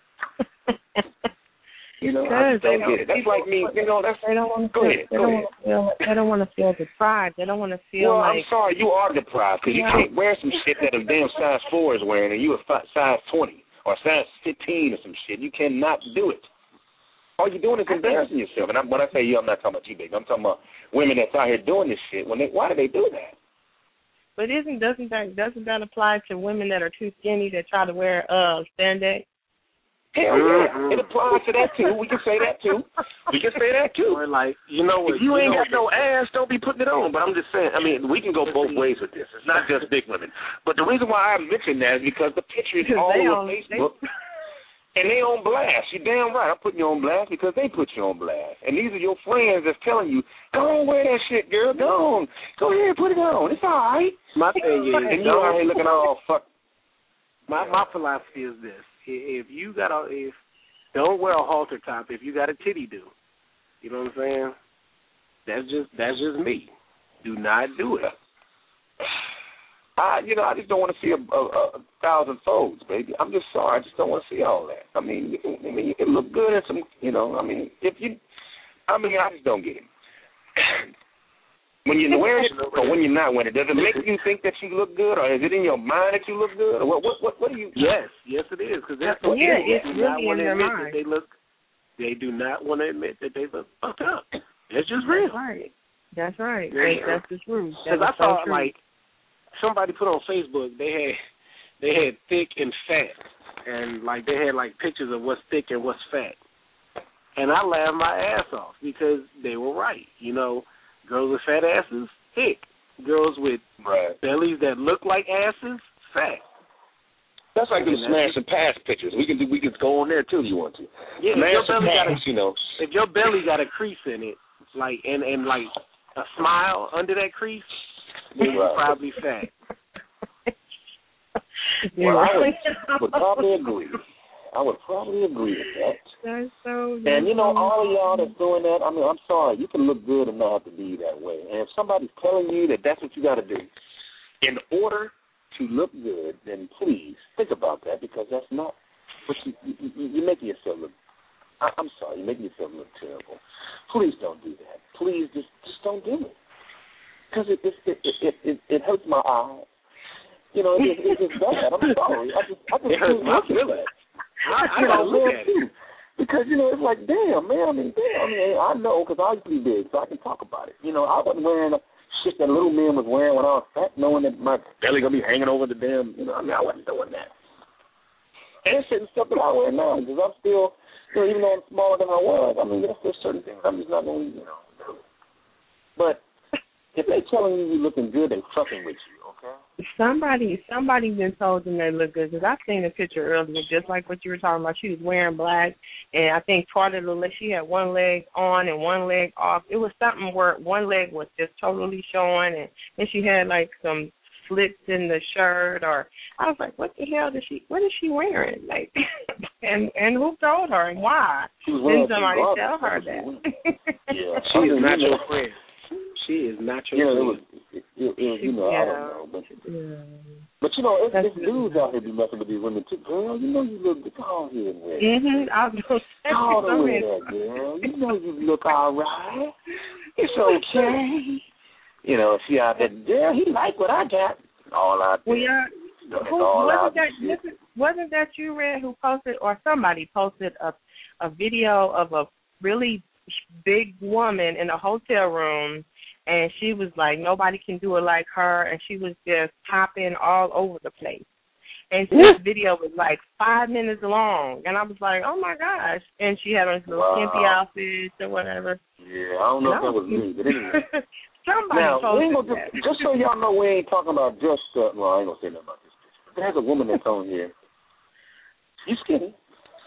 You know, I just don't get it. That's like me. You know, that's. They don't want to. Go ahead. They don't want to feel deprived. They don't want to feel. Well, like, I'm sorry, you are deprived because you can't wear some shit that a damn size 4 is wearing, and you a size 20 or size 15 or some shit. You cannot do it. All you're doing is embarrassing yourself. And when I say you, I'm not talking about you, big. I'm talking about women that's out here doing this shit. Why do they do that? But doesn't that apply to women that are too skinny that try to wear spandex? Hell yeah, it applies to that too. We can say that too. Or like, you know what? If you ain't got no ass, don't be putting it on. But I'm just saying. I mean, we can go both ways with this. It's not just big women. But the reason why I mention that is because the picture is all over Facebook. And they on blast. You're damn right. I'm putting you on blast because they put you on blast. And these are your friends that's telling you, go on, wear that shit, girl. Go on. Go ahead, put it on. It's all right. My thing is, and you out here looking all fucked. My philosophy is this: don't wear a halter top if you got a titty do. You know what I'm saying? That's just me. Do not do it. I just don't want to see a 1,000 folds, baby. I'm just sorry. I just don't want to see all that. I mean, you can look good in some, I just don't get it. When you're wearing it or when you're not wearing it, does it make you think that you look good, or is it in your mind that you look good, or what do you? Yes, it is, because that's what it's really in their mind. They do not want to admit that they look fucked up. That's just real. That's right. Yeah. That's the truth. Because I saw like somebody put on Facebook they had thick and fat, and like they had like pictures of what's thick and what's fat, and I laughed my ass off because they were right. You know, girls with fat asses, thick. Girls with bellies that look like asses, fat. That's like them smash and pass pictures. We can go on there too if you want to. Yeah, smash and pass, if your belly got a crease in it, like and like a smile under that crease, then you're probably fat. Well, I would probably agree. I would probably agree with that. That's so. And all of y'all that's doing that, I mean, I'm sorry, you can look good and not have to be that way. And if somebody's telling you that that's what you got to do in order to look good, then please think about that, because that's not what you're making yourself look. I'm sorry, you're making yourself look terrible. Please don't do that. Please just don't do it, because it hurts my eyes. It's just bad. I'm sorry. I just it hurts my feelings. I gotta look at it. Because, it's like, damn, man, I know because I used to be big, so I can talk about it. I wasn't wearing shit that little men was wearing when I was fat, knowing that my belly going to be hanging over the damn, I wasn't doing that. And it's certain stuff that I wear now because I'm still, even though I'm smaller than I was, there's still certain things I'm just not going to, do. But if they telling you you're looking good, they fucking with you, okay? Somebody been told them they look good because I seen a picture earlier, just like what you were talking about. She was wearing black, and I think part of the leg, she had one leg on and one leg off. It was something where one leg was just totally showing, and then she had like some slits in the shirt. Or I was like, what the hell what is she wearing? Like, and who told her and why? Didn't somebody tell her that? Yeah, she is not your friend. She is not your friend. I don't know, but it's dudes out here be messing with these women too. Girl, you look good. Go ahead and wear that. I was going to say that, girl. You look all right. It's okay. She out there, girl, he like what I got. All out there. Well, wasn't that you, Red, who posted, or somebody posted a video of a really big woman in a hotel room, and she was like, nobody can do it like her, and she was just popping all over the place. And this video was like 5 minutes long, and I was like, oh, my gosh. And she had on this little skimpy outfits or whatever. Yeah, I don't know if that was me, but anyway. Somebody posted that. Just so y'all know, we ain't talking about just, well, I ain't going to say nothing about this picture. But there's a woman that's on here. She's skinny.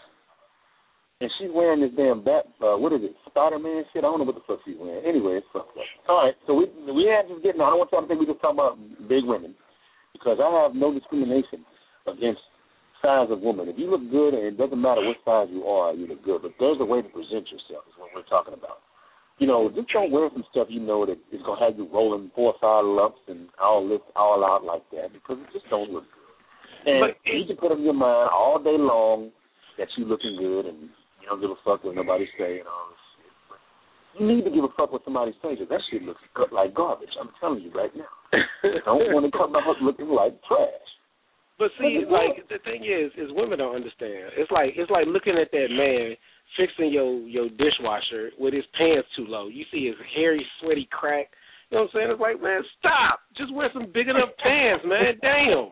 And she's wearing this damn what is it, Spider-Man shit? I don't know what the fuck she's wearing. Anyway, it's fucked up. All right, so we have to get now. I don't want y'all to think we just talking about big women, because I have no discrimination against size of woman. If you look good, and it doesn't matter what size you are, you look good. But there's a way to present yourself is what we're talking about. Just don't wear some stuff that is going to have you rolling 4 or 5 lumps and all out like that, because it just don't look good. And you can put in your mind all day long that you looking good and you don't give a fuck what nobody say and all this shit. But you need to give a fuck what somebody says, because that shit looks like garbage. I'm telling you right now. Don't want to come out looking like trash. But see, like, the thing is women don't understand. It's like looking at that man fixing your dishwasher with his pants too low. You see his hairy, sweaty crack. You know what I'm saying? It's like, man, stop. Just wear some big enough pants, man. Damn.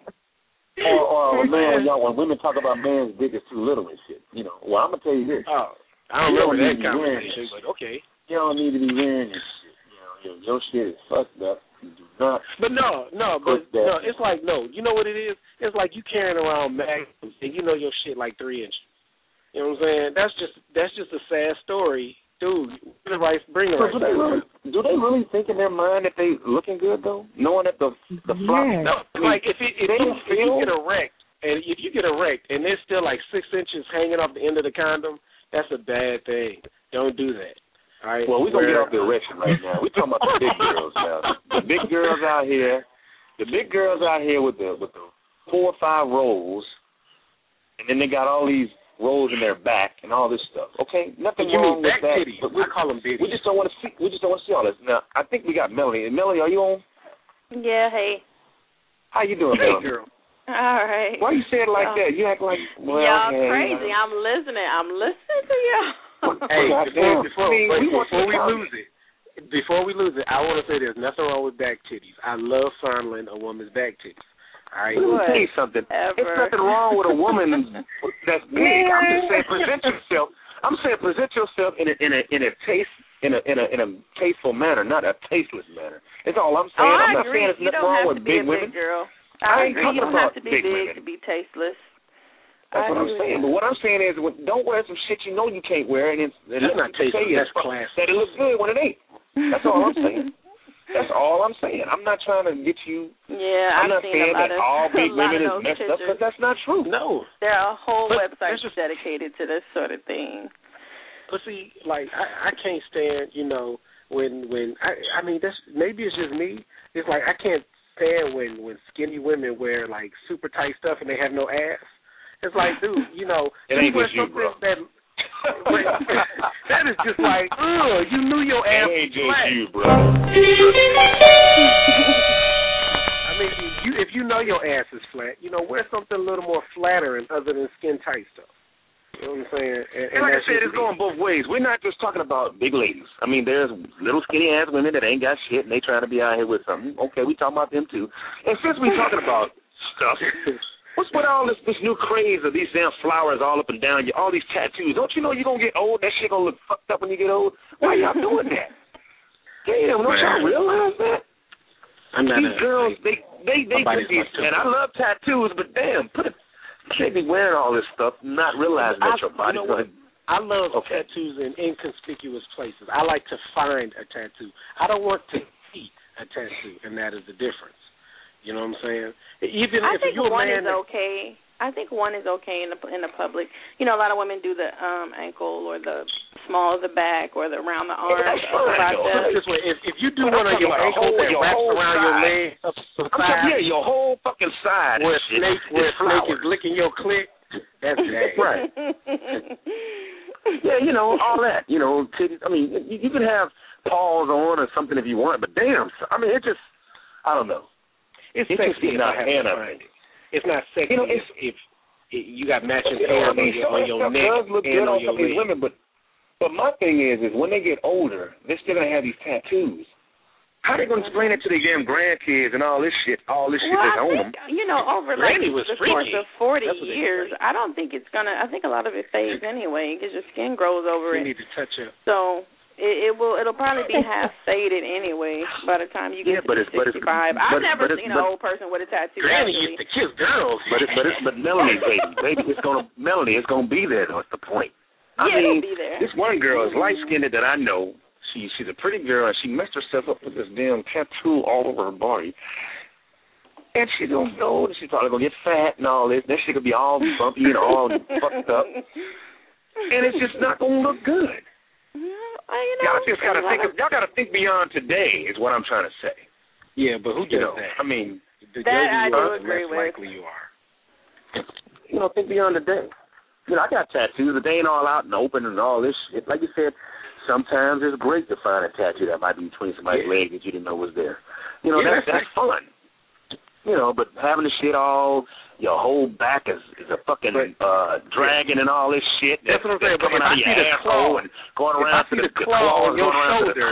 Or man, when women talk about man's dick is too little and shit. Well, I'm gonna tell you this. Oh, I don't remember that conversation, but okay. You don't need to be wearing this shit. Your shit is fucked up. You do not. But no. It's like no. You know what it is? It's like you carrying around magnums and you know your shit like 3 inches. You know what I'm saying? That's just a sad story, dude. Bring the right. Do they really think in their mind that they looking good though, knowing that the flop? No, like if you get erect and there's still like 6 inches hanging off the end of the condom, that's a bad thing. Don't do that. All right. Well, we're gonna get off the erection right now. We're talking about the big girls now. The big girls out here. The big girls out here with the 4 or 5 rolls, and then they got all these rolls in their back and all this stuff. Okay, nothing wrong with that. Titties. But I call them bitties. We just don't want to see. We just don't want to see all this. Now, I think we got Melanie. And Melanie, are you on? Yeah. Hey. How you doing, hey, Melanie? Girl. All right. Why you say it like that? You act like y'all crazy. I'm listening to y'all. Hey, before we lose it, I want to say there's nothing wrong with back titties. I love fondling a woman's back titties. All right. Let me tell you something. There's nothing wrong with a woman that's big. I'm just saying present yourself. I'm saying present yourself in a tasteful manner, not a tasteless manner. That's all I'm saying. I'm not saying there's nothing wrong with big women. Girl. I agree. You don't have to be big to be tasteless. That's what I'm saying. But what I'm saying is, don't wear some shit you know you can't wear, and that's not tasteless. That's classy. That it looks good when it ain't. That's all I'm saying. That's all I'm saying. I'm not trying to get you. Yeah, I'm not saying that all big women is messed up, because that's not true. No. There are whole websites dedicated to this sort of thing. But see, like I can't stand, when I mean that's maybe it's just me. It's like I can't stand when skinny women wear like super tight stuff and they have no ass. It's like, dude, it ain't just you, bro. That is just like, you knew your ass was ain't just flat. you, bro. I mean, if you know your ass is flat, wear something a little more flattering other than skin tight stuff. You know what I'm saying? And like I said, it's going both ways. We're not just talking about big ladies. I mean, there's little skinny-ass women that ain't got shit, and they trying to be out here with something. Okay, we talking about them, too. And since we talking about stuff, what's with all this new craze of these damn flowers all up and down, all these tattoos? Don't you know you're going to get old? That shit going to look fucked up when you get old? Why y'all doing that? Damn, don't y'all realize that? These girls, they get these, and I love tattoos, but damn, you can't be wearing all this stuff, not realizing that your body's going to... I love tattoos in inconspicuous places. I like to find a tattoo. I don't want to see a tattoo, and that is the difference. You know what I'm saying? Even I if think you're one a man is okay. I think one is okay in the public. You know, a lot of women do the ankle or the small of the back or the around the arm. If you do one on your ankle that wraps around your leg up to the side, your whole fucking side. Where a snake is licking your clit, that's bad. Right. Yeah, you know, all that. You know, I mean, you can have paws on or something if you want, but damn, I mean, it just, I don't know. It's sexy if I have to find it. It's not sexy if you got matching hair on your neck and on your leg. Women, but my thing is when they get older, they're still gonna have these tattoos. How are they gonna explain it to their damn grandkids and all this shit that's on them? You know, over like the course of 40 years, I don't think it's gonna. I think a lot of it fades anyway because your skin grows over it. You need to touch it. So. It'll probably be half faded anyway by the time you get to 65. I've never seen an old person with a tattoo. Granny used to kiss girls, but Melanie, baby, it's gonna be there. That's the point. I mean, it'll be there. This one girl is light skinned that I know. She's a pretty girl, and she messed herself up with this damn tattoo all over her body. And she's gonna go, and she's probably gonna get fat and all this. Then she could be all bumpy and all fucked up, and it's just not gonna look good. Y'all just gotta think beyond today is what I'm trying to say. Yeah, but who does that? I mean, the that I do less agree with. likely you are. You know, think beyond the day. You know, I got tattoos, but they ain't all out and open and all this shit. Like you said, sometimes it's great to find a tattoo that might be between somebody's legs that you didn't know was there. You know, that's fun. You know, but having the shit all, your whole back is a fucking dragon and all this shit. That's what I'm saying. Coming out of your asshole and going around to the claw on your shoulder.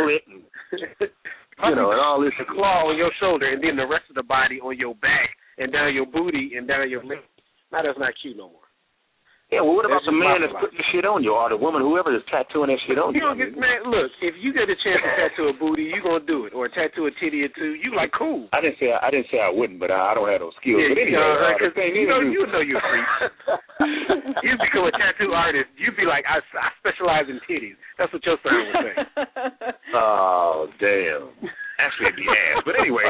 You know, and all this. The claw on your shoulder and then the rest of the body on your back and down your booty and down your leg. Now that's not cute no more. Yeah, well, what about the man that's putting the shit on you, or the woman, whoever is tattooing that shit on you? Man, look, if you get a chance to tattoo a booty, you gonna do it, or tattoo a titty or two. You like cool. I didn't say I wouldn't, but I don't have those skills. Yeah, but anyway, you know you're free. You become a tattoo artist. You'd be like, I specialize in titties. That's what your son would say. Oh, damn. Actually, it'd be ass. But anyway.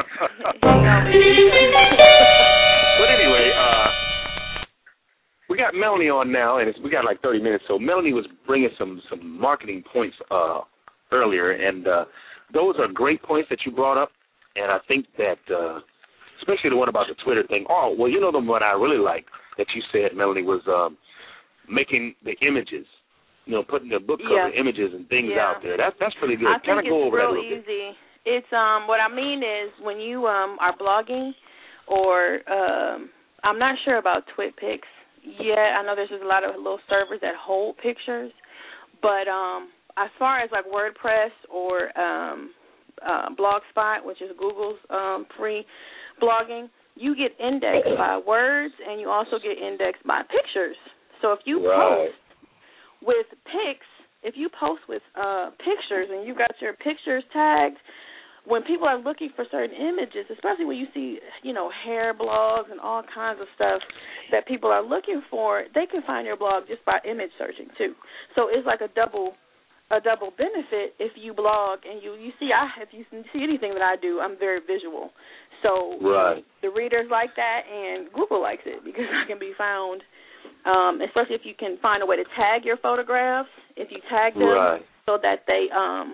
We got Melanie on now, and we got like 30 minutes. So Melanie was bringing some marketing points earlier, and those are great points that you brought up. And I think that, especially the one about the Twitter thing. Oh, well, you know the one I really like that you said, Melanie, was making the images. You know, putting the book cover images and things out there. That's really good. I think it's real easy. It's what I mean is when you are blogging, or I'm not sure about TwitPics. Yeah, I know there's just a lot of little servers that hold pictures, but as far as like WordPress or Blogspot, which is Google's free blogging, you get indexed by words and you also get indexed by pictures. So if you post with pics, if you post with pictures and you got your pictures tagged, when people are looking for certain images, especially when you see, you know, hair blogs and all kinds of stuff that people are looking for, they can find your blog just by image searching too. So it's like a double benefit if you blog and you see. If you see anything that I do, I'm very visual. So the readers like that, and Google likes it because I can be found. Especially if you can find a way to tag your photographs. If you tag them so that they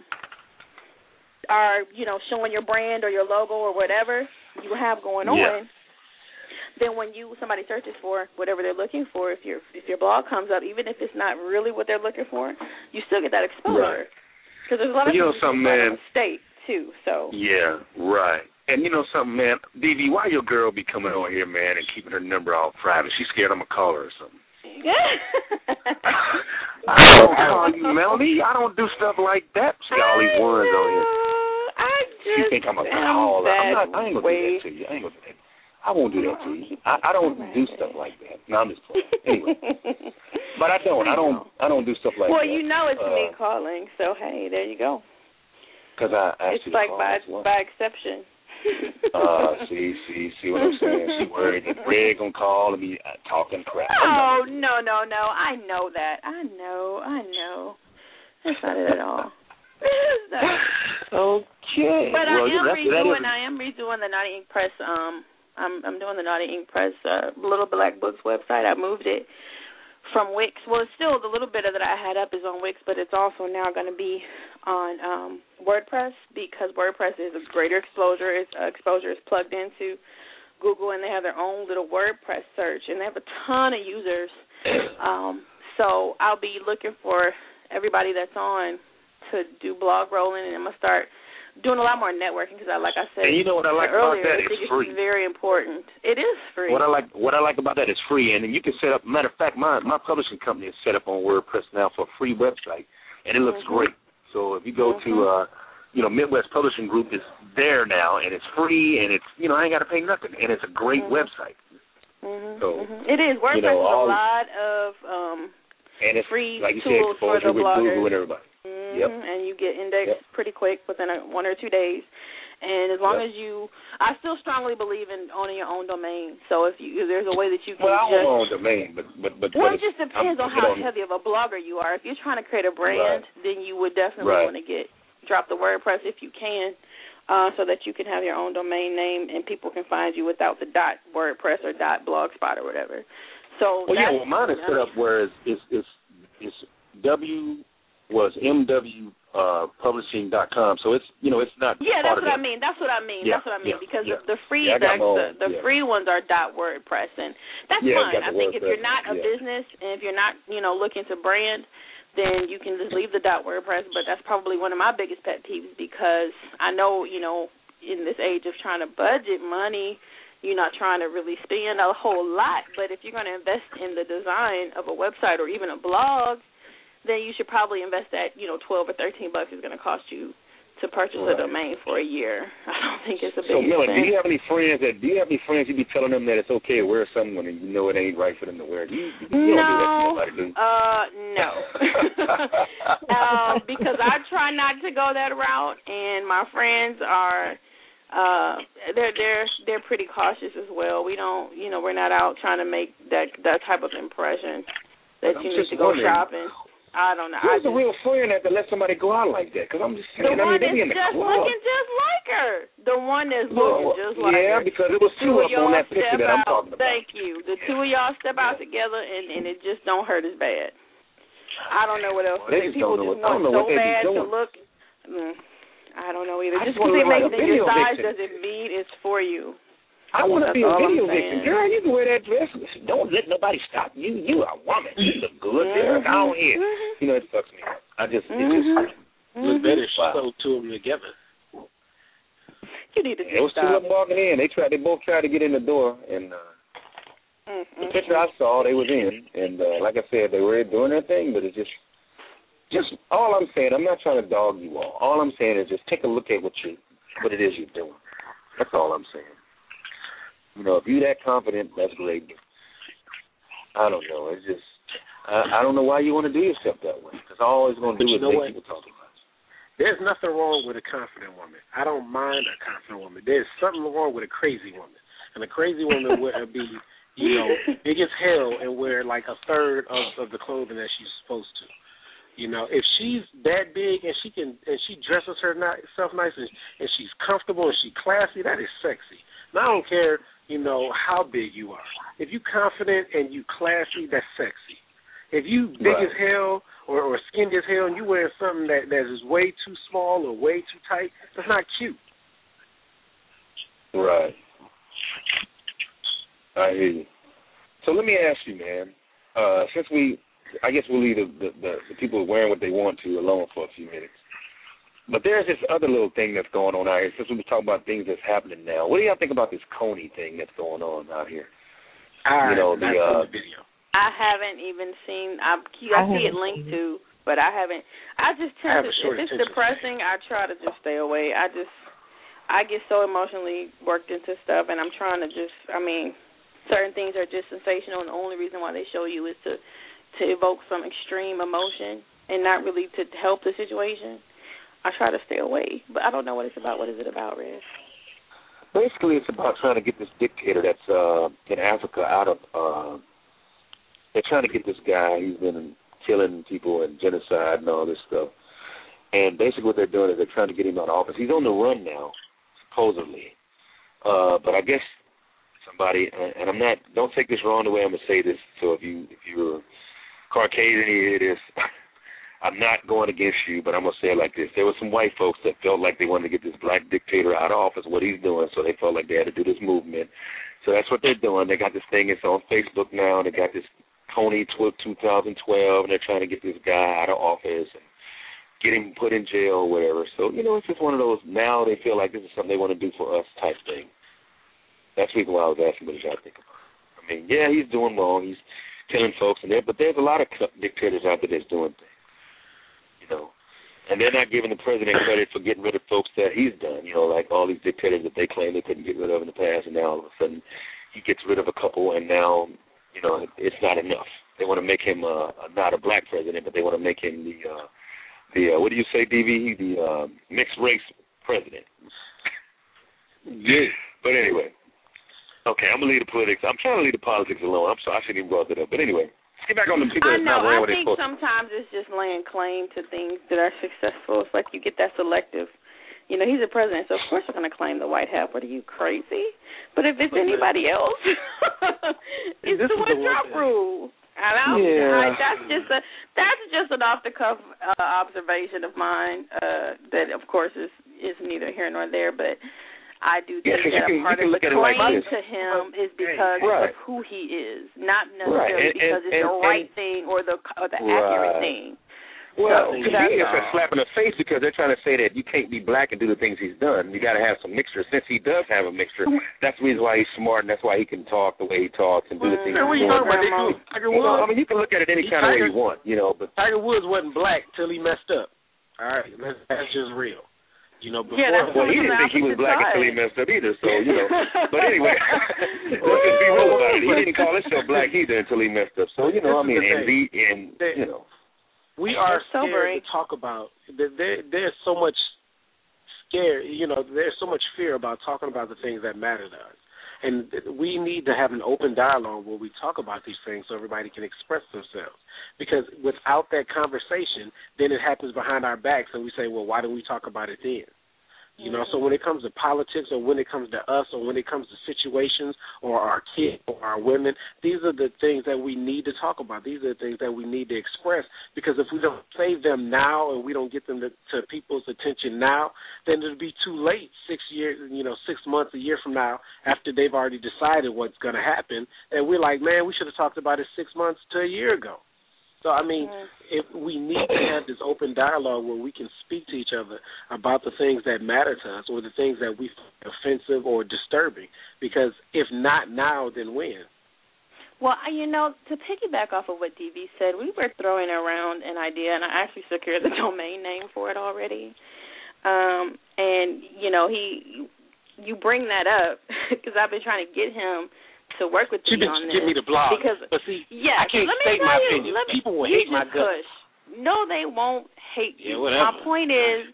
are, you know, showing your brand or your logo or whatever you have going on, then when somebody searches for whatever they're looking for, if your blog comes up, even if it's not really what they're looking for, you still get that exposure. Because there's a lot of people in the state too. So And you know something, man, DV, why your girl be coming on here, man, and keeping her number all private? She's scared I'm gonna call her or something. I don't call you Melody. I don't do stuff like that. See all these ones on here. You think I'm a caller? I ain't gonna do that to you. I won't do that to you. I don't do stuff like that. No, I'm just playing. Anyway, but I don't do stuff like that. Well, you know it's me calling, so hey, there you go. Because I actually it's like by exception. See what I'm saying? She worried that Greg gonna call and be talking crap. Oh, no. I know that. I know. That's not it at all. Okay. But I am redoing the Naughty Ink Press. I'm doing the Naughty Ink Press Little Black Books website. I moved it from Wix. Well, it's still the little bit that I had up is on Wix, but it's also now going to be on WordPress because WordPress is a greater exposure. Exposure is plugged into Google, and they have their own little WordPress search, and they have a ton of users. So I'll be looking for everybody that's on to do blog rolling, and I'm going to start doing a lot more networking because, like I said, and you know what I like earlier, about that? I think It's free. It's very important. It is free. What I like about that is free, and then you can set up. Matter of fact, my publishing company is set up on WordPress now for a free website, and it looks great. So if you go to Midwest Publishing Group is there now, and it's free, and it's I ain't got to pay nothing, and it's a great website. So it is. WordPress is a lot of and it's free like you tools said, for the with bloggers. Google and everybody. And you get indexed pretty quick within 1 or 2 days. And as long as I still strongly believe in owning your own domain. So if there's a way that you can I own my own domain, but it just depends on how heavy of a blogger you are. If you're trying to create a brand, then you would definitely want to drop the WordPress if you can, so that you can have your own domain name and people can find you without the .wordpress or .blogspot or whatever. So mine is set up where it's MW publishing.com. So it's it's not. Yeah, that's what I mean. That's what I mean because the free free ones are .wordpress, and that's fine. I think if you're not a business and if you're not looking to brand, then you can just leave the .wordpress. But that's probably one of my biggest pet peeves because I know in this age of trying to budget money, you're not trying to really spend a whole lot. But if you're going to invest in the design of a website or even a blog, then you should probably invest that, $12 or $13 is going to cost you to purchase a domain for a year. I don't think it's a big thing. So, Miller, do you have any friends you be telling them that it's okay to wear something when you know it ain't right for them to wear? You don't do that to nobody, do you? No. Because I try not to go that route, and my friends are they're pretty cautious as well. We don't, we're not out trying to make that type of impression that you need to go shopping. I don't know. Who's a real friend that let somebody go out like that? Because I'm just saying, the one they be in the that's club. looking just like her. The one that's looking just like her. Yeah, because it was two up on that picture that I'm talking about. Thank you. The two of y'all step out together, and it just don't hurt as bad. I don't know what else. People just want so bad to look. I don't know either. Just because they make it in your size doesn't mean it's for you. I want to be a video vixen. Girl, you can wear that dress. Don't let nobody stop you. You a woman. You look good there. Down here. It fucks me up. It just look better sew two of them together. You need to It was two of them walking in. They both tried to get in the door, and the picture I saw, they was in, and like I said, they were doing their thing, but it's just all I'm saying. I'm not trying to dog you all. All I'm saying is just take a look at what it is you're doing. That's all I'm saying. If you're that confident, that's great. I don't know. It's just, I don't know why you want to do yourself that way. Because all it's going to do is make people talk about you. There's nothing wrong with a confident woman. I don't mind a confident woman. There's something wrong with a crazy woman. And a crazy woman would be, big as hell and wear like a third of the clothing that she's supposed to. If she's that big and she dresses herself nice and she's comfortable and she's classy, that is sexy. Now, I don't care, how big you are. If you're confident and you classy, that's sexy. If you big as hell or skinned as hell and you wear something that is way too small or way too tight, that's not cute. Right. I hear you. So let me ask you, man, since I guess we'll leave the people wearing what they want to alone for a few minutes. But there's this other little thing that's going on out here. Since we were talking about things that's happening now, what do y'all think about this Coney thing that's going on out here? The video. I haven't even seen. I see it linked to, but I haven't. I just tend to. If it's depressing, I try to just stay away. I get so emotionally worked into stuff, and I'm trying to just. I mean, certain things are just sensational, and the only reason why they show you is to evoke some extreme emotion and not really to help the situation. I try to stay away, but I don't know what it's about. What is it about, Reg? Basically, it's about trying to get this dictator that's in Africa out of. They're trying to get this guy. He's been killing people and genocide and all this stuff. And basically, what they're doing is they're trying to get him out of office. He's on the run now, supposedly. But I guess somebody, and I'm not. Don't take this wrong the way I'm gonna say this. So if you're Caucasian, you hear this. I'm not going against you, but I'm going to say it like this. There were some white folks that felt like they wanted to get this black dictator out of office, what he's doing, so they felt like they had to do this movement. So that's what they're doing. They got this thing. It's on Facebook now. They got this Coney 2012, and they're trying to get this guy out of office and get him put in jail or whatever. So, it's just one of those, now they feel like this is something they want to do for us type thing. That's the reason why I was asking what y'all think about it. I mean, yeah, he's doing wrong. He's killing folks in there, but there's a lot of dictators out there that's doing things. And they're not giving the president credit for getting rid of folks that he's done, like all these dictators that they claim they couldn't get rid of in the past, and now all of a sudden he gets rid of a couple, and now, it's not enough. They want to make him not a black president, but they want to make him the what do you say, DV? The mixed race president. Yeah. But anyway, okay, I'm going to leave the politics. I'm trying to leave the politics alone. I'm sorry, I shouldn't even brought that up. But anyway. Get back on the people I know. I think sometimes it's just laying claim to things that are successful. It's like you get that selective. He's a president, so of course we're going to claim the white hat. What are you, crazy? But if it's anybody else, it's the one-drop rule. That's just an off-the-cuff observation of mine that, of course, is neither here nor there, but I do think that a part of the claim to him is because of who he is, not necessarily because it's the right thing or the accurate thing. Well, to me, it's a slap in the face because they're trying to say that you can't be black and do the things he's done. You got to have some mixture. Since he does have a mixture, that's the reason why he's smart, and that's why he can talk the way he talks and do the things he's doing. I mean, you can look at it any kind of way you want, But Tiger Woods wasn't black till he messed up. All right, that's just real. Before, he didn't think he was black until he messed up either, so, But anyway, let's just be real about it. He didn't call himself black either until he messed up. So, We are scared to talk about, there's so much there's so much fear about talking about the things that matter to us. And we need to have an open dialogue where we talk about these things so everybody can express themselves. Because without that conversation, then it happens behind our backs, and we say, well, why don't we talk about it then? So when it comes to politics or when it comes to us or when it comes to situations or our kids or our women, these are the things that we need to talk about. These are the things that we need to express, because if we don't save them now and we don't get them to people's attention now, then it'll be too late 6 years, 6 months, a year from now, after they've already decided what's going to happen. And we're like, man, we should have talked about it 6 months to a year ago. So, I mean, if we need to have this open dialogue where we can speak to each other about the things that matter to us or the things that we find offensive or disturbing, because if not now, then when? Well, to piggyback off of what DV said, we were throwing around an idea, and I actually secured the domain name for it already. You bring that up because I've been trying to get him to work with me on this. Give me the blog. Because, but see, I can't state my opinion. People will hate my guts. No, they won't hate you. Whatever. My point is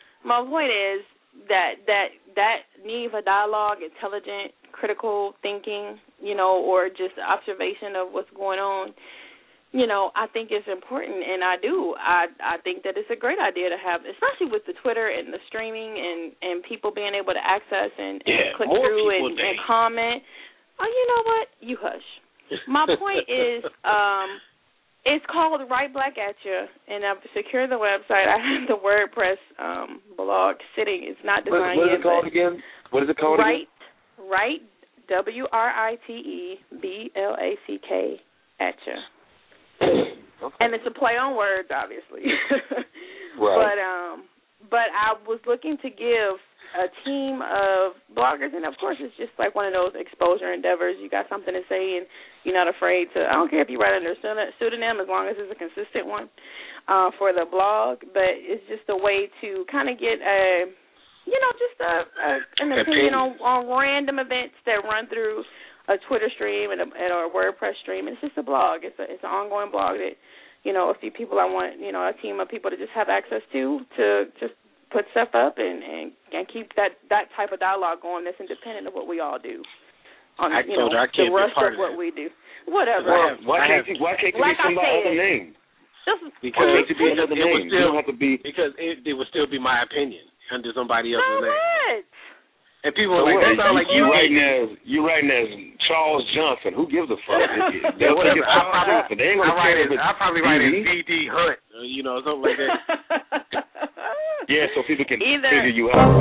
that need for dialogue, intelligent, critical thinking, or just observation of what's going on, I think it's important, and I do. I think that it's a great idea to have, especially with the Twitter and the streaming and people being able to access and click through and comment. Oh, you know what? You hush. My point is, it's called Right Black at You, and I've secured the website. I have the WordPress blog sitting. It's not designed yet. What is it called again? What is it called again? Right, WRITEBLACK at you. Okay. And it's a play on words, obviously. Right. But I was looking to give a team of bloggers, and of course it's just like one of those exposure endeavors. You got something to say, and you're not afraid to. I don't care if you write under a pseudonym, as long as it's a consistent one for the blog. But it's just a way to kind of get an opinion on random events that run through a Twitter stream and a WordPress stream. It's just a blog. It's an ongoing blog that, a few people I want, a team of people to just have access to just put stuff up and keep that type of dialogue going that's independent of what we all do. I told her I can't the rest be part of what we do. Whatever. Why can't you be somebody other name? Because why can't you be another name? You don't have to be. Because it would still be my opinion under somebody else's name. What? And people are like, that sounds like you writing as Charles Johnson. Who gives a fuck? I'll probably write as D.D. Hunt, something like that. Yeah, so people can figure you out.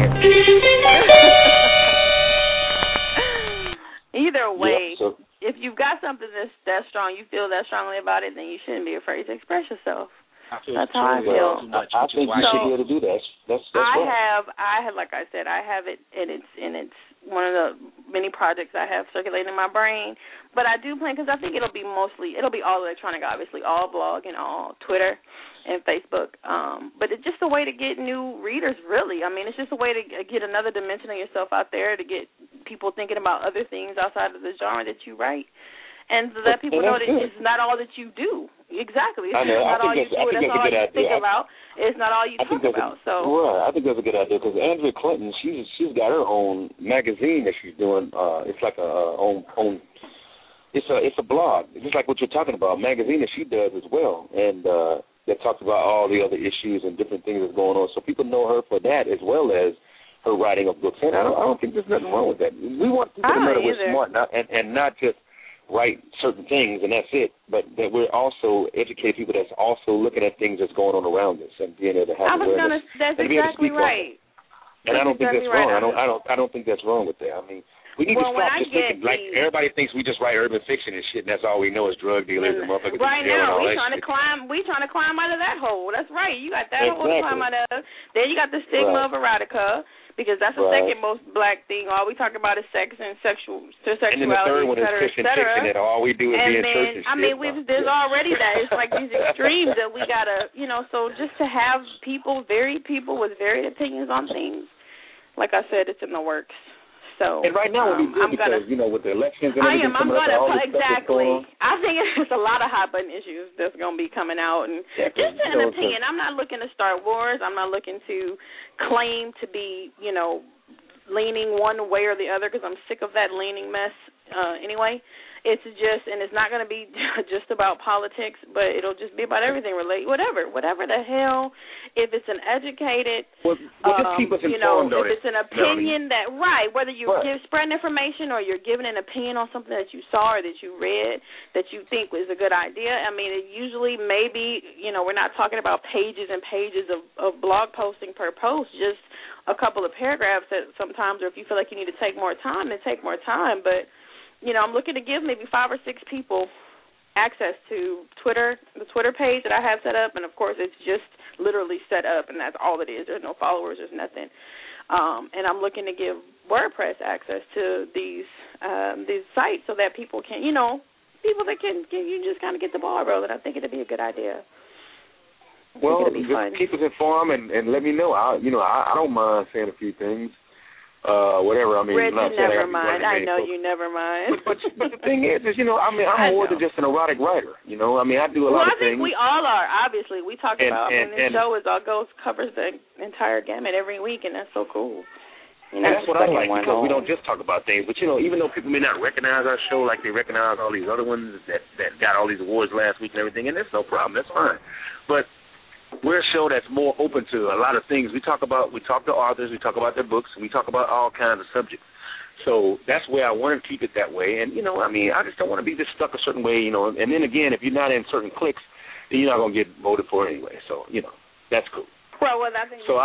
Either way, yeah, so, if you've got something that's that strong, you feel that strongly about it, then you shouldn't be afraid to express yourself. That's how I feel. I think you should be able to do that. That's I have, like I said, I have it, and it's one of the many projects I have circulating in my brain. But I do plan, because I think it'll be all electronic, obviously, all blog and all Twitter and Facebook. But it's just a way to get new readers, really. I mean, it's just a way to get another dimension of yourself out there, to get people thinking about other things outside of the genre that you write. And to let people know that it's not all that you do. Exactly. It's not all you do. That's all you think about. It's not all you talk about. So right. I think that's a good idea, because Andrea Clinton, she's got her own magazine that she's doing. It's like it's a blog. It's just like what you're talking about, a magazine that she does as well, and that talks about all the other issues and different things that's going on. So people know her for that, as well as her writing of books. And I don't think there's nothing wrong with that. We want people to know that we're smart, and not just write certain things and that's it, but that we're also educating people that's also looking at things that's going on around us and being able to have awareness. That's exactly right. And I don't think that's wrong. I don't think that's wrong with that. I mean, we need to stop just thinking like everybody thinks we just write urban fiction and shit, and that's all we know is drug dealers and motherfuckers. Right now, we trying to climb out of that hole. That's right. You got that hole to climb out of. Then you got the stigma of erotica, because that's the second most black thing. All we talk about is sex and sexuality, and then the third one is fish and chicken, and all we do is be in church and shit. I mean, there's already that. It's like these extremes that we gotta, so just to have varied people with varied opinions on things, like I said, it's in the works. So, and right now we'll be good because, with the elections and everything coming up, all this stuff that's going on. I think it's a lot of hot button issues that's going to be coming out. And just an opinion. I'm not looking to start wars. I'm not looking to claim to be, leaning one way or the other, because I'm sick of that leaning mess anyway. It's just, and it's not going to be just about politics, but it'll just be about everything related, whatever the hell. If it's an educated, just keep us informed, if it's an opinion whether you spreading information or you're giving an opinion on something that you saw or that you read that you think was a good idea. I mean, it usually maybe, we're not talking about pages and pages of blog posting per post, just a couple of paragraphs that sometimes, or if you feel like you need to take more time, then take more time, but I'm looking to give maybe 5 or 6 people access to Twitter, the Twitter page that I have set up, and of course it's just literally set up, and that's all it is. There's no followers, there's nothing. And I'm looking to give WordPress access to these sites so that people can, people that can you just kind of get the ball rolling. I think it'd be a good idea. Well, just keep us informed and let me know. I don't mind saying a few things. Whatever. I mean, Rich, never mind. I know you never mind. But the thing is, I'm more than just an erotic writer. I do a lot of things. I think we all are. Obviously, we talk about. This show covers the entire gamut every week, and that's so cool. And that's what I like, because we don't just talk about things. But even though people may not recognize our show like they recognize all these other ones that got all these awards last week and everything, and that's no problem. That's fine. But we're a show that's more open to a lot of things. We talk to authors, we talk about their books, we talk about all kinds of subjects. So that's where I want to keep it that way. And, I just don't want to be just stuck a certain way, And then again, if you're not in certain cliques, then you're not going to get voted for anyway. So, that's cool. Well, I think So,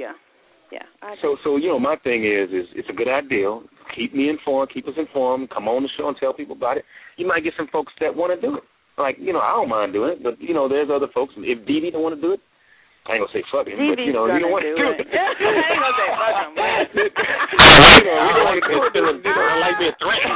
my thing is it's a good idea. Keep me informed, keep us informed, come on the show and tell people about it. You might get some folks that want to do it. Like, I don't mind doing it, but, there's other folks. If Dee Dee don't want to do it, I ain't gonna say fuck him, but DV's you know, you don't want to do it. I ain't gonna say fuck him. You know, we don't want to do it. I like being threatened.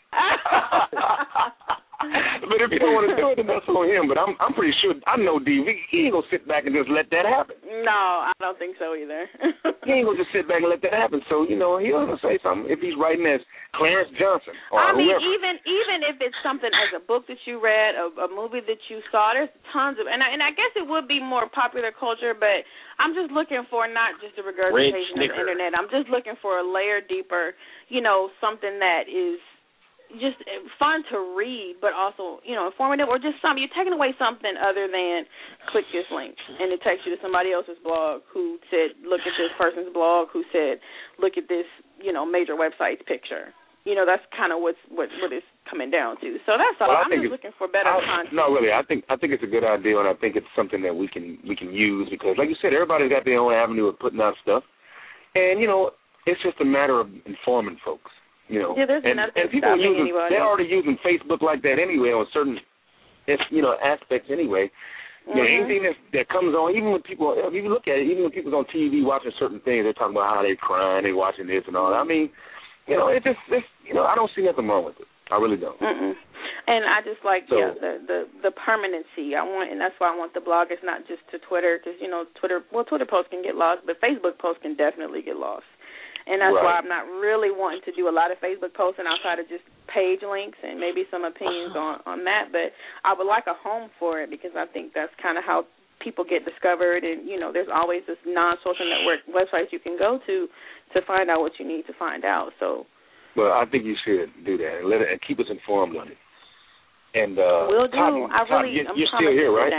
But if you don't want to do it, then that's on him. But I'm pretty sure, I know DV, he ain't going to sit back and just let that happen. No, I don't think so either. He ain't going to just sit back and let that happen. So, you know, he'll say something if he's writing as Clarence Johnson or whoever. even if it's something as a book that you read, a movie that you saw, there's tons of, and I guess it would be more popular culture, but I'm just looking for not just a regurgitation of the internet. I'm just looking for a layer deeper, you know, something that is just fun to read, but also, you know, informative, or just something. You're taking away something other than click this link, and it takes you to somebody else's blog who said, look at this person's blog, who said, look at this, you know, major website's picture. You know, that's kind of what it's coming down to. So that's all. I'm just looking for better content. No, really, I think it's a good idea, and I think it's something that we can use because, like you said, everybody's got their own avenue of putting out stuff, and you know, it's just a matter of informing folks. You know, yeah, and people they're already using Facebook like that anyway on certain, you know, aspects anyway. You know, anything that comes on, even when people, if you look at it, even when people's on TV watching certain things, they're talking about how they're crying, they're watching this and all that. I mean, you know, it's you know, I don't see nothing wrong with it. I really don't. And I just like the permanency. And that's why I want the blog. It's not just to Twitter, because you know, Twitter posts can get lost, but Facebook posts can definitely get lost. And that's why I'm not really wanting to do a lot of Facebook posts, and outside of just page links and maybe some opinions on that. But I would like a home for it because I think that's kind of how people get discovered. And, you know, there's always this non-social network websites you can go to find out what you need to find out. So, well, I think you should do that and keep us informed on it. And will do. Cotton, you're still here, right?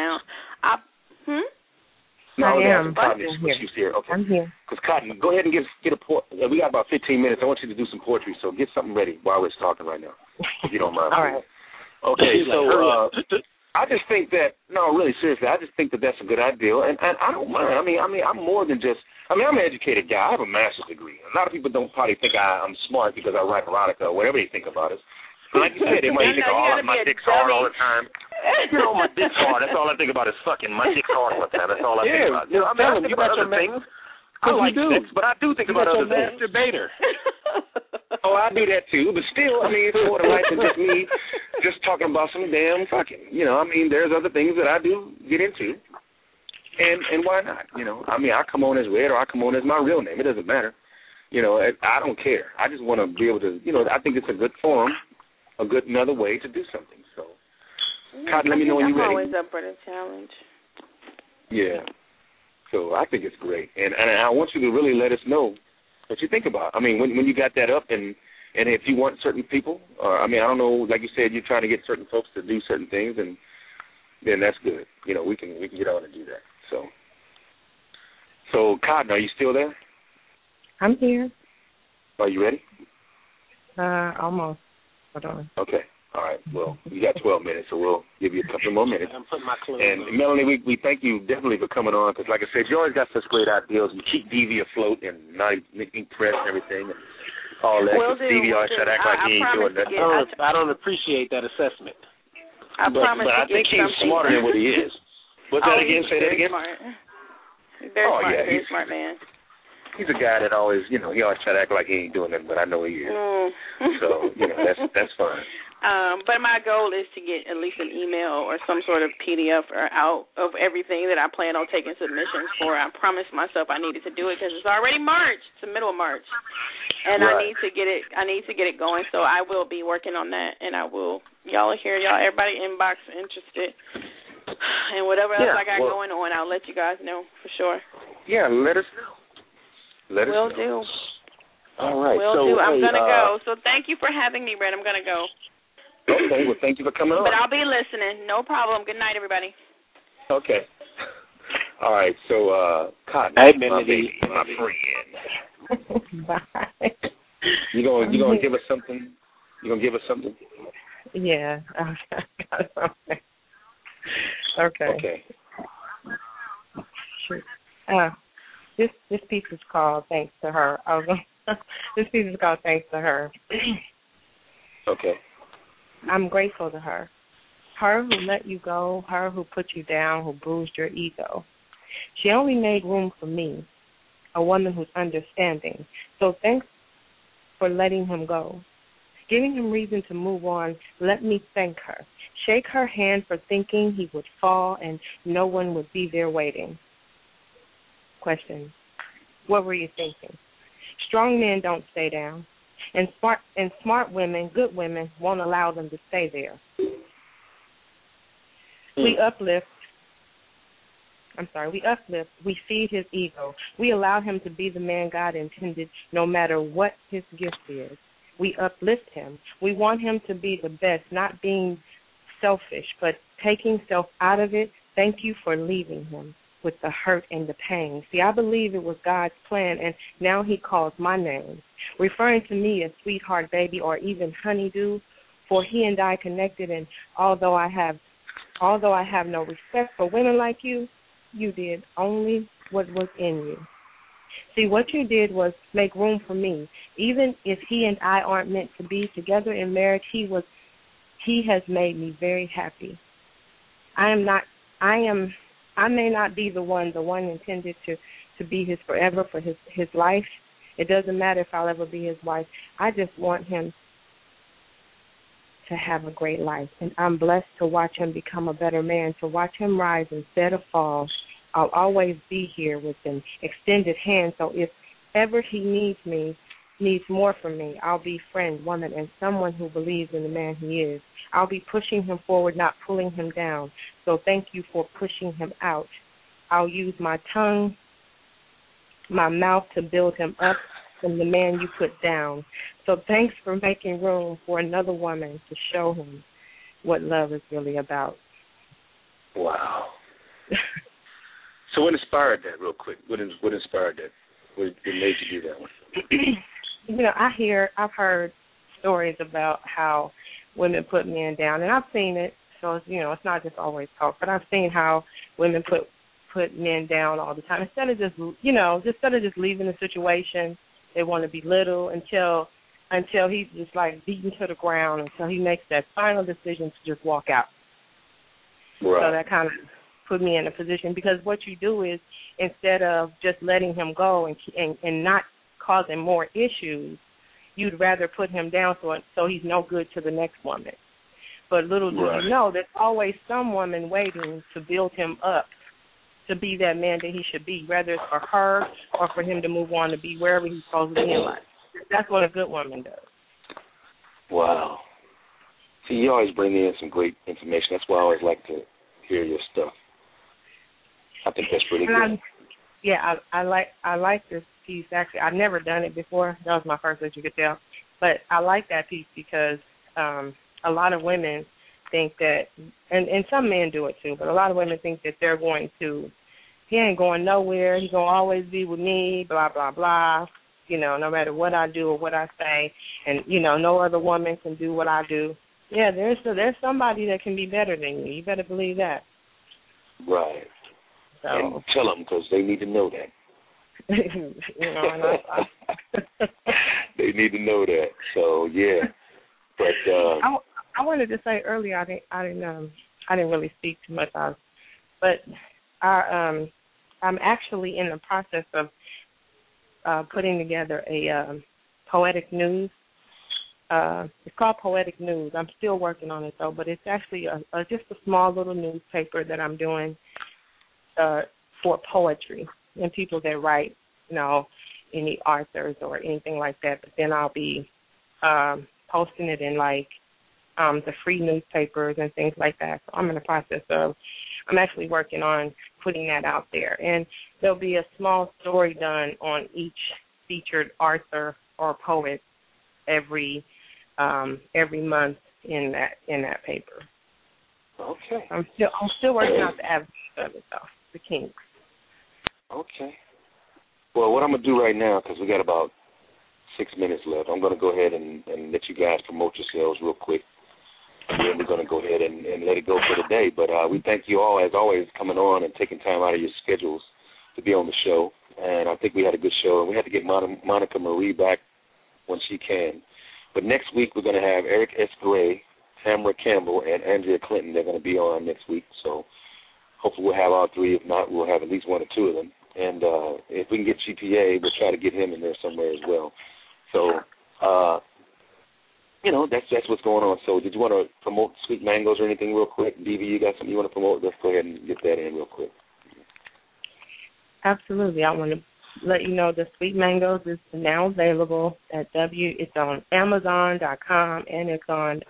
No, I am. She's here. Okay. I'm here. Because Cotton, go ahead and get a we got about 15 minutes. I want you to do some poetry, so get something ready while we're talking right now, if you don't mind. All right. Okay, so I just think that really seriously, I just think that that's a good idea, and I don't mind. I mean, I'm more than just. I'm an educated guy. I have a master's degree. A lot of people don't probably think I'm smart because I write erotica or whatever they think about us. Like you said, they might think, my dick's hard all the time. You know, my dick's hard. That's all I think about is fucking. My dick's hard all the time. That's all I think about. You know, I think about other things. I like sex, but I do think about other things. Masturbator. Oh, I do that too. But still, I mean, it's more than life than just me just talking about some damn fucking. You know, I mean, there's other things that I do get into. And why not? You know, I mean, I come on as Red or I come on as my real name. It doesn't matter. You know, I don't care. I just want to be able to, you know, I think it's a good forum. Another way to do something. So, Cotton, let me know when you're ready. I'm always up for the challenge. Yeah. So I think it's great, and I want you to really let us know what you think about it. I mean, when you got that up, and if you want certain people, I mean, I don't know, like you said, you're trying to get certain folks to do certain things, and then that's good. You know, we can get on and do that. So Cotton, are you still there? I'm here. Are you ready? Almost. Hold on. Okay. All right. Well, you got 12 minutes, so we'll give you a couple more minutes. I'm putting my clothes and on. Melanie, we thank you definitely for coming on because, like I said, you always got such great ideas. You keep DV afloat and not making press and everything. And all that. DV always said act like he ain't doing that. I don't appreciate that assessment. But I think he's smarter than what he is. What's that again? Say that again. Very smart. Very smart man. He's a guy that always, you know, he always try to act like he ain't doing nothing, but I know he is. So, you know, that's fine. But my goal is to get at least an email or some sort of PDF or out of everything that I plan on taking submissions for. I promised myself I needed to do it because it's already March. It's the middle of March, and I need to get it. I need to get it going. So I will be working on that, and I will. Y'all are here. Everybody inbox interested, and whatever else I got going on, I'll let you guys know for sure. Yeah, let us know. Will do. All right. Will do. I'm going to go. So thank you for having me, Brett. I'm going to go. Okay. Well, thank you for coming on. But I'll be listening. No problem. Good night, everybody. Okay. All right. So, Cotton, my baby, my friend. Bye. You gonna give us something? You gonna give us something? Yeah. Okay. Shoot. This piece is called Thanks to Her. This piece is called Thanks to Her. Okay. I'm grateful to her. Her who let you go, her who put you down, who bruised your ego. She only made room for me, a woman who's understanding. So thanks for letting him go. Giving him reason to move on, let me thank her. Shake her hand for thinking he would fall and no one would be there waiting. Question, what were you thinking? Strong men don't stay down, and smart women, good women, won't allow them to stay there. We uplift, we feed his ego. We allow him to be the man God intended no matter what his gift is. We uplift him. We want him to be the best, not being selfish, but taking self out of it. Thank you for leaving him with the hurt and the pain. See, I believe it was God's plan, and now he calls my name, referring to me as sweetheart, baby, or even honeydew, for he and I connected, and although I have no respect for women like you, you did only what was in you. See, what you did was make room for me. Even if he and I aren't meant to be together in marriage, he has made me very happy. I may not be the one intended to be his forever, for his life. It doesn't matter if I'll ever be his wife. I just want him to have a great life. And I'm blessed to watch him become a better man, to watch him rise instead of fall. I'll always be here with an extended hand, so if ever he needs more from me, I'll be friend, woman, and someone who believes in the man he is. I'll be pushing him forward, not pulling him down. So thank you for pushing him out. I'll use my tongue, my mouth to build him up from the man you put down. So thanks for making room for another woman to show him what love is really about. Wow. So what inspired that, real quick? What inspired that? What made you do that one? You know, I've heard stories about how women put men down, and I've seen it. So it's not just always talk, but I've seen how women put men down all the time. Instead of just leaving the situation, they want to belittle until he's just like beaten to the ground, until he makes that final decision to just walk out. Right. So that kind of put me in a position, because what you do is, instead of just letting him go and not causing more issues, you'd rather put him down so he's no good to the next woman. But little do you know, there's always some woman waiting to build him up to be that man that he should be, whether it's for her or for him to move on to be wherever he's supposed to be in life. That's what a good woman does. Wow. See, you always bring in some great information. That's why I always like to hear your stuff. I think that's pretty good. I like this piece. Actually, I've never done it before. That was my first, as you could tell. But I like that piece because a lot of women think that, and some men do it too, but a lot of women think that they're going to, he ain't going nowhere, he's going to always be with me, blah, blah, blah, no matter what I do or what I say, and, no other woman can do what I do. Yeah, there's somebody that can be better than you. You better believe that. Right. So. And tell them, because they need to know that. They need to know that. So, yeah. But I wanted to say earlier, I didn't really speak too much on, but I'm actually in the process of putting together a poetic news. It's called Poetic News. I'm still working on it though, but it's actually just a small little newspaper that I'm doing for poetry and people that write, any authors or anything like that. But then I'll be posting it in the free newspapers and things like that. So I'm in the process of, I'm actually working on putting that out there. And there'll be a small story done on each featured author or poet every month in that paper. Okay. I'm still working out the avenues of it, though, the kinks. Okay. Well, what I'm going to do right now, because we got about 6 minutes left, I'm going to go ahead and let you guys promote yourselves real quick. And then we're going to go ahead and let it go for the day. But we thank you all, as always, coming on and taking time out of your schedules to be on the show. And I think we had a good show. And we had to get Monica Marie back when she can. But next week we're going to have Eric S. Gray, Tamara Campbell, and Andrea Clinton. They're going to be on next week. So hopefully we'll have all three. If not, we'll have at least one or two of them. And if we can get GPA, we'll try to get him in there somewhere as well. So, that's what's going on. So did you want to promote Sweet Mangoes or anything real quick? DV, you got something you want to promote? Let's go ahead and get that in real quick. Absolutely. I want to let you know the Sweet Mangoes is now available at it's on Amazon.com and it's on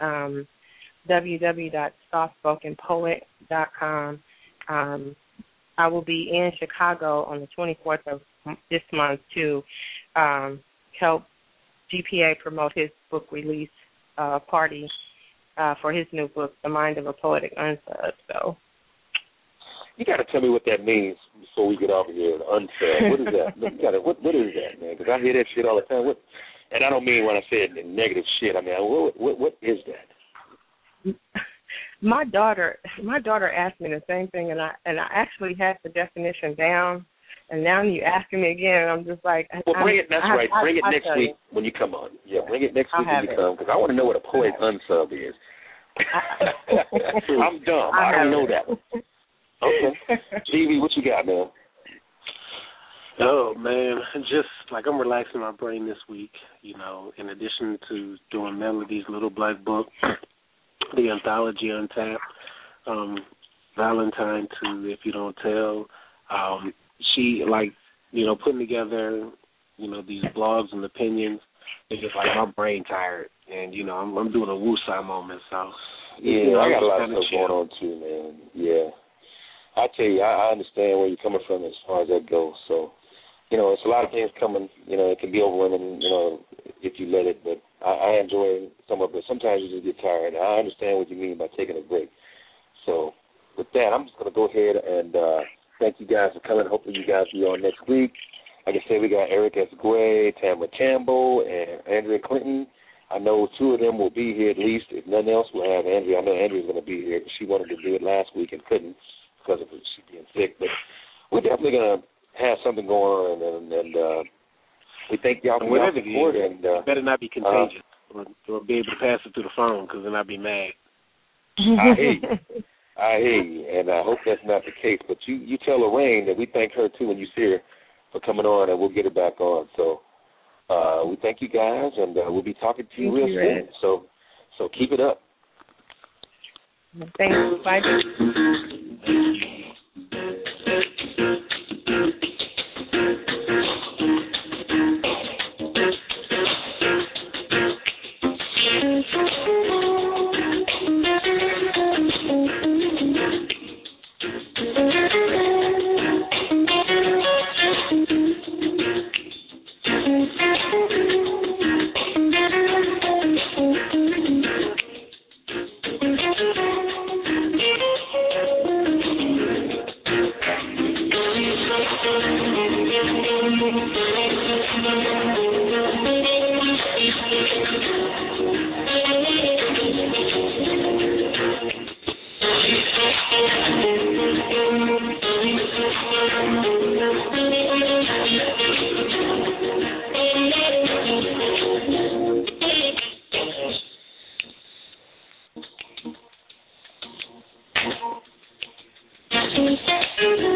www.softspokenpoet.com. I will be in Chicago on the 24th of this month to help GPA promote his book release party for his new book, The Mind of a Poetic Unsub. So you got to tell me what that means before we get off of here. Unsub. What is that? What is that, man? Because I hear that shit all the time. And I don't mean when I say it in negative shit. I mean, what is that? My daughter asked me the same thing, and I actually had the definition down. And now you asking me again, and I'm just like, bring it. That's right. Bring it next week when you come on. Yeah, bring it next week when you come, because I want to know what a poetic unsub is. I'm dumb. I don't know that one. Okay. GV, what you got, man? Oh, man, just like I'm relaxing my brain this week, in addition to doing Melody's Little Black Book, the anthology Untapped, Valentine to If You Don't Tell. She, putting together, these blogs and opinions. It's just like my brain tired, and, I'm doing a woosah moment, so. Yeah, I got a lot of stuff going on, too, man. Yeah. I tell you, I understand where you're coming from as far as that goes. So, it's a lot of things coming. It can be overwhelming, if you let it. But I enjoy some of it. Sometimes you just get tired. I understand what you mean by taking a break. So, with that, I'm just going to go ahead and thank you guys for coming. Hopefully you guys will be on next week. Like I said, we got Eric S. Gray, Tamara Campbell, and Andrea Clinton. I know two of them will be here at least. If nothing else, we'll have Andrea. I know Andrea's going to be here. She wanted to do it last week and couldn't because of she being sick. But we're definitely going to have something going on, and we thank y'all for your support. And it better not be contagious or be able to pass it through the phone, because then I'll be mad. I hear you, and I hope that's not the case. But you tell Lorraine that we thank her, too, when you see her for coming on, and we'll get her back on. So we thank you guys, and we'll be talking to you real soon. So keep it up. Thanks. Bye. Thank you.